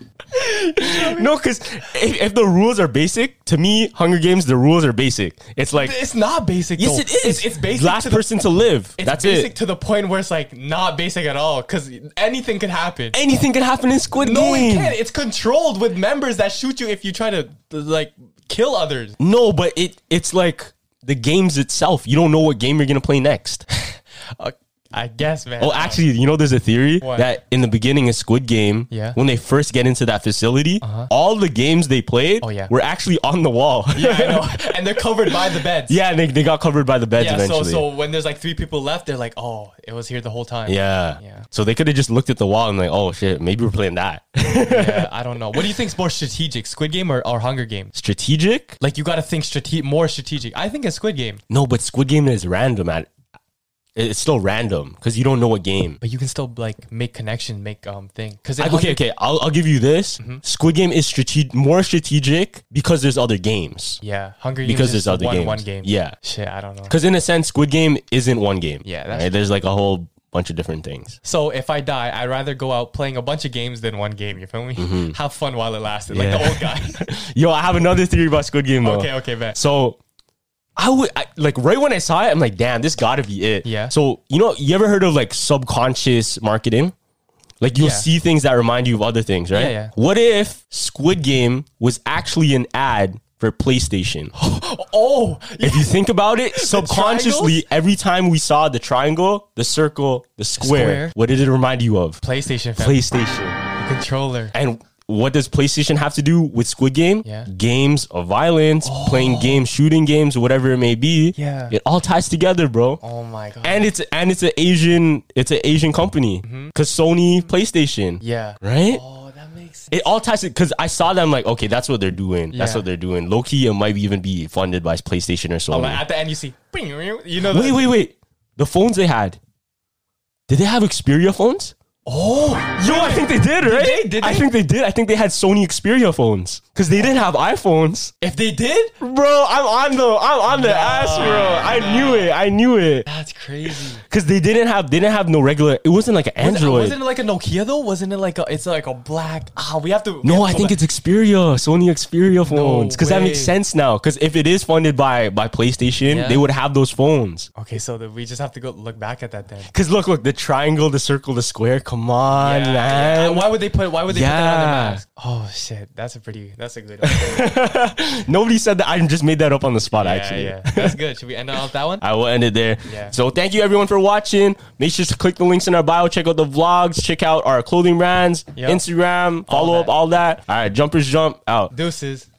no, because if, if the rules are basic, to me, Hunger Games, the rules are basic. It's like It's not basic. yes, though. it is. It's, it's basic. Last to the, person to live. It's That's basic it. to the point where it's like not basic at all because anything could happen. Anything can happen in Squid No, it Game. can't. It's controlled with members that shoot you if you try to like kill others. No, but it it's like the games itself. You don't know what game you're gonna play next. Uh, I guess, man. Oh, actually, you know, there's a theory What? that in the beginning of Squid Game, Yeah. when they first get into that facility, all the games they played Oh, yeah. were actually on the wall. yeah, I know. And they're covered by the beds. Yeah, and they, they got covered by the beds Yeah. eventually. So, so when there's like three people left, they're like, oh, it was here the whole time. yeah. Yeah. So they could have just looked at the wall and like, oh shit, maybe we're playing that. Yeah, I don't know. What do you think's more strategic, Squid Game or, or Hunger Game? Strategic? Like you got to think strate- more strategic. I think it's Squid Game, No, but Squid Game is random. At it's still random because you don't know what game. but you can still like make connection, make um thing. Because I- okay, okay. I'll, I'll give you this. Mm-hmm. Squid Game is strate- more strategic because there's other games. Yeah, Hunger Games Because is there's just other one, games. one game. Yeah. Shit, I don't know. Because in a sense, Squid Game isn't one game. Yeah, that's right? There's like a whole bunch of different things. So if I die, I'd rather go out playing a bunch of games than one game. You feel me? Have fun while it lasted, like Yeah. the old guy. Yo, I have another theory about Squid Game though. okay, okay, bet. So I would I, like right when I saw it, I'm like, damn, this gotta be it. Yeah. So you know, you ever heard of like subconscious marketing? Like you'll Yeah. see things that remind you of other things, right? Yeah, yeah. What if Squid Game was actually an ad for PlayStation? Oh, If you think about it, subconsciously, triangles? every time we saw the triangle, the circle, the square, square. what did it remind you of? PlayStation, fam. PlayStation. controller. And what does PlayStation have to do with Squid Game? Yeah. Games of violence, playing games, shooting games, whatever it may be. Yeah. It all ties together, bro. Oh my god. And it's and it's an Asian it's an Asian company. Cause Sony PlayStation. yeah. Right? Oh, that makes sense. It all ties it because I saw them like, okay, that's what they're doing. That's Yeah. what they're doing. Low key, it might even be funded by PlayStation or Sony. Oh, like, at the end, you see, you know, the, Wait, wait, wait. The phones they had. Did they have Xperia phones? Oh, Yo, I think they did, right? they? Did I they? think they did. I think they had Sony Xperia phones because they didn't have iPhones. if they did, Bro, I'm on the I'm on the ass, bro. I knew it. I knew it. that's crazy. Because they didn't have they didn't have no regular. It wasn't like an Was it- Android. wasn't it like a Nokia though? Wasn't it like a? It's like a black. Ah, we have to. we No, have I to think go back. it's Xperia, Sony Xperia phones. Because that makes way. sense now. Because if it is funded by by PlayStation, Yeah. they would have those phones. Okay, so the, we just have to go look back at that then. Because look, look, the triangle, the circle, the square. Come on, Yeah, man. yeah. Why would they put? Why would they put that on the Yeah. mask? Oh shit, that's a pretty. That's a good one. Nobody said that. I just made that up on the spot. yeah, actually, yeah, that's good. Should we end off that one? I will end it there. Yeah. So thank you everyone for watching. Make sure to click the links in our bio. Check out the vlogs. Check out our clothing brands, Yep. Instagram. Follow All up that. all that. All right, jumpers jump out. Deuces.